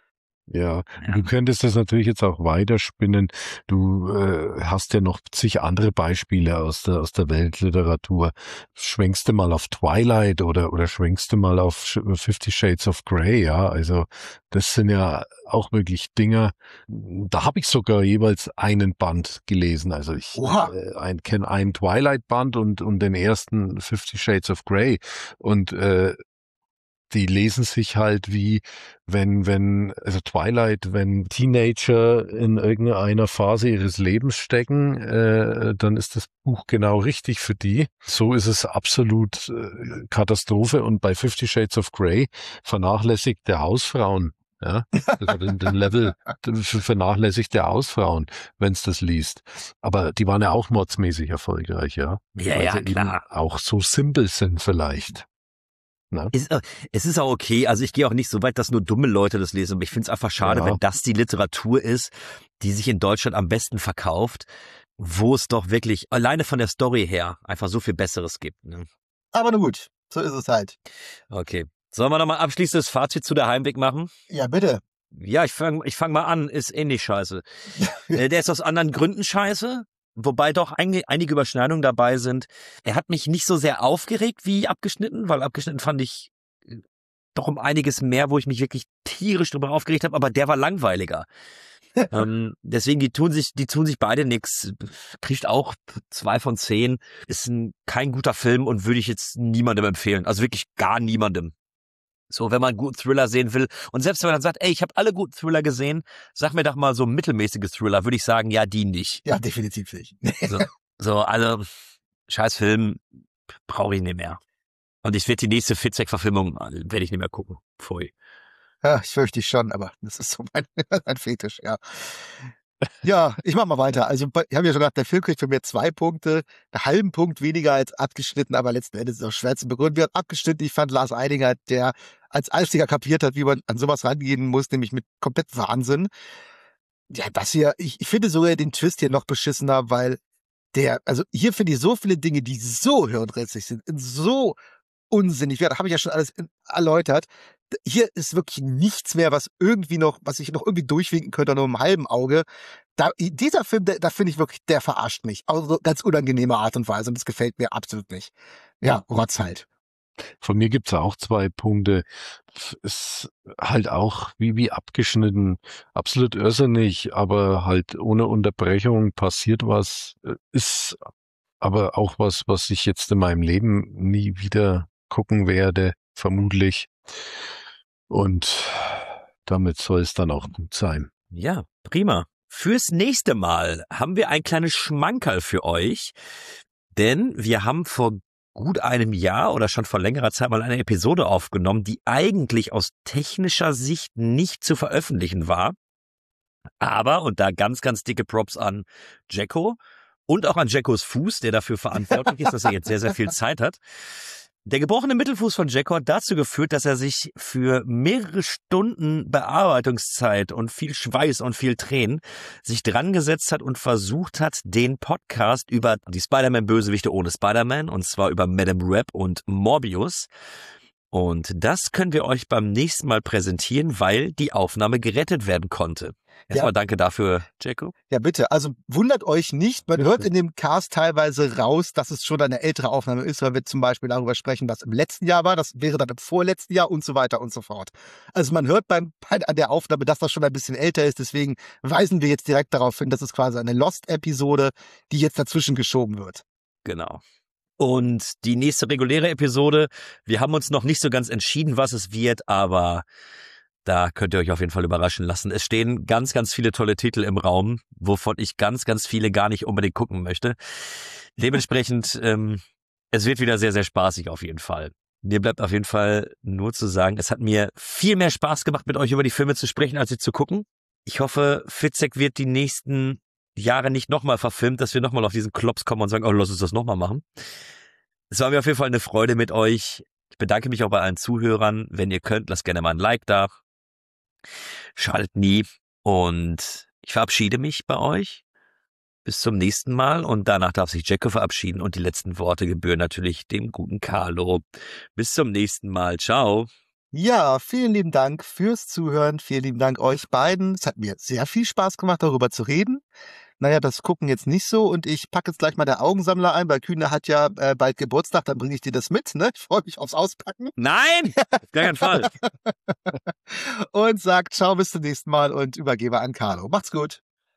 Ja, du könntest das natürlich jetzt auch weiterspinnen. Du hast ja noch zig andere Beispiele aus der Weltliteratur. Schwenkst du mal auf Twilight oder schwenkst du mal auf 50 Shades of Grey, ja? Also das sind ja auch wirklich Dinger. Da habe ich sogar jeweils einen Band gelesen. Also ich kenne einen Twilight-Band und den ersten 50 Shades of Grey. Und die lesen sich halt wie, also Twilight, wenn Teenager in irgendeiner Phase ihres Lebens stecken, dann ist das Buch genau richtig für die. So ist es absolut Katastrophe. Und bei 50 Shades of Grey vernachlässigt der Hausfrauen. Ja, also den Level vernachlässigt der Hausfrauen, wenn es das liest. Aber die waren ja auch mordsmäßig erfolgreich, ja. Ja, klar. Auch so simpel sind vielleicht. Es ist auch okay, also ich gehe auch nicht so weit, dass nur dumme Leute das lesen, aber ich finde es einfach schade, wenn das die Literatur ist, die sich in Deutschland am besten verkauft, wo es doch wirklich alleine von der Story her einfach so viel Besseres gibt. Ne? Aber na gut, so ist es halt. Okay. Sollen wir nochmal abschließendes Fazit zu der Heimweg machen? Ja, bitte. Ja, ich fang mal an, ist ähnlich scheiße. Der ist aus anderen Gründen scheiße, wobei doch einige Überschneidungen dabei sind. Er hat mich nicht so sehr aufgeregt wie Abgeschnitten, weil Abgeschnitten fand ich doch um einiges mehr, wo ich mich wirklich tierisch drüber aufgeregt habe, aber der war langweiliger. Deswegen, die tun sich beide nix. Kriegt auch 2 von 10. Ist kein guter Film und würde ich jetzt niemandem empfehlen. Also wirklich gar niemandem. So, wenn man einen guten Thriller sehen will. Und selbst wenn man dann sagt, ey, ich habe alle guten Thriller gesehen, sag mir doch mal so mittelmäßige Thriller, würde ich sagen, ja, die nicht. Ja, definitiv nicht. Also, scheiß Film, brauche ich nicht mehr. Und ich werde die nächste Fitzek-Verfilmung, werde ich nicht mehr gucken. Pfui. Ja, ich fürchte ich schon, aber das ist so mein Fetisch, ja. Ja, ich mach mal weiter. Also, ich habe ja schon gesagt, der Film kriegt von mir 2 Punkte, einen halben Punkt weniger als Abgeschnitten, aber letzten Endes ist es auch schwer zu begründen. Wir haben Abgeschnitten, ich fand Lars Eidinger, der als einziger kapiert hat, wie man an sowas rangehen muss, nämlich mit komplett Wahnsinn. Ja, das hier, ich finde sogar den Twist hier noch beschissener, weil also hier finde ich so viele Dinge, die so hirnrissig sind, so unsinnig. Ja, da habe ich ja schon alles erläutert. Hier ist wirklich nichts mehr, was ich noch irgendwie durchwinken könnte, nur im halben Auge. Dieser Film, da finde ich wirklich, der verarscht mich. Also ganz unangenehme Art und Weise und das gefällt mir absolut nicht. Ja, Rotz halt. Von mir gibt's auch 2 Punkte. Ist halt auch wie abgeschnitten. Absolut irrsinnig, aber halt ohne Unterbrechung passiert was. Ist aber auch was ich jetzt in meinem Leben nie wieder gucken werde, vermutlich. Und damit soll es dann auch gut sein. Ja, prima. Fürs nächste Mal haben wir ein kleines Schmankerl für euch, denn wir haben vor gut einem Jahr oder schon vor längerer Zeit mal eine Episode aufgenommen, die eigentlich aus technischer Sicht nicht zu veröffentlichen war. Aber, und da ganz, ganz dicke Props an Jacko und auch an Jackos Fuß, der dafür verantwortlich ist, dass er jetzt sehr, sehr viel Zeit hat. Der gebrochene Mittelfuß von Jacko hat dazu geführt, dass er sich für mehrere Stunden Bearbeitungszeit und viel Schweiß und viel Tränen sich dran gesetzt hat und versucht hat, den Podcast über die Spider-Man-Bösewichte ohne Spider-Man, und zwar über Madame Web und Morbius. Und das können wir euch beim nächsten Mal präsentieren, weil die Aufnahme gerettet werden konnte. Erstmal danke dafür, Jacko. Ja, bitte. Also wundert euch nicht, man hört in dem Cast teilweise raus, dass es schon eine ältere Aufnahme ist, weil wir zum Beispiel darüber sprechen, was im letzten Jahr war, das wäre dann im vorletzten Jahr und so weiter und so fort. Also man hört an der Aufnahme, dass das schon ein bisschen älter ist, deswegen weisen wir jetzt direkt darauf hin, dass es quasi eine Lost-Episode, die jetzt dazwischen geschoben wird. Genau. Und die nächste reguläre Episode, wir haben uns noch nicht so ganz entschieden, was es wird, aber da könnt ihr euch auf jeden Fall überraschen lassen. Es stehen ganz, ganz viele tolle Titel im Raum, wovon ich ganz, ganz viele gar nicht unbedingt gucken möchte. Dementsprechend, es wird wieder sehr, sehr spaßig auf jeden Fall. Mir bleibt auf jeden Fall nur zu sagen, es hat mir viel mehr Spaß gemacht, mit euch über die Filme zu sprechen, als sie zu gucken. Ich hoffe, Fitzek wird die nächsten Jahre nicht nochmal verfilmt, dass wir nochmal auf diesen Klops kommen und sagen, oh, lass uns das nochmal machen. Es war mir auf jeden Fall eine Freude mit euch. Ich bedanke mich auch bei allen Zuhörern. Wenn ihr könnt, lasst gerne mal ein Like da. Schadet nie. Und ich verabschiede mich bei euch. Bis zum nächsten Mal. Und danach darf sich Jacko verabschieden. Und die letzten Worte gebühren natürlich dem guten Carlo. Bis zum nächsten Mal. Ciao. Ja, vielen lieben Dank fürs Zuhören. Vielen lieben Dank euch beiden. Es hat mir sehr viel Spaß gemacht, darüber zu reden. Naja, das gucken jetzt nicht so und ich packe jetzt gleich mal der Augensammler ein, weil Kühne hat ja bald Geburtstag, dann bringe ich dir das mit, ne? Ich freue mich aufs Auspacken. Nein, auf gar keinen Fall. Und sag ciao, bis zum nächsten Mal und übergebe an Carlo. Macht's gut.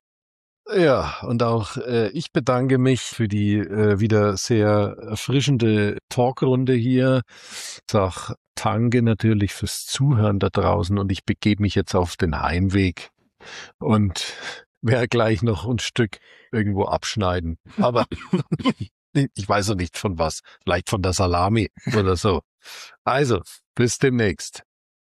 Ja, und auch ich bedanke mich für die wieder sehr erfrischende Talkrunde hier. Sag danke natürlich fürs Zuhören da draußen und ich begebe mich jetzt auf den Heimweg und werde gleich noch ein Stück irgendwo abschneiden. Aber ich weiß noch nicht von was. Vielleicht von der Salami oder so. Also, bis demnächst.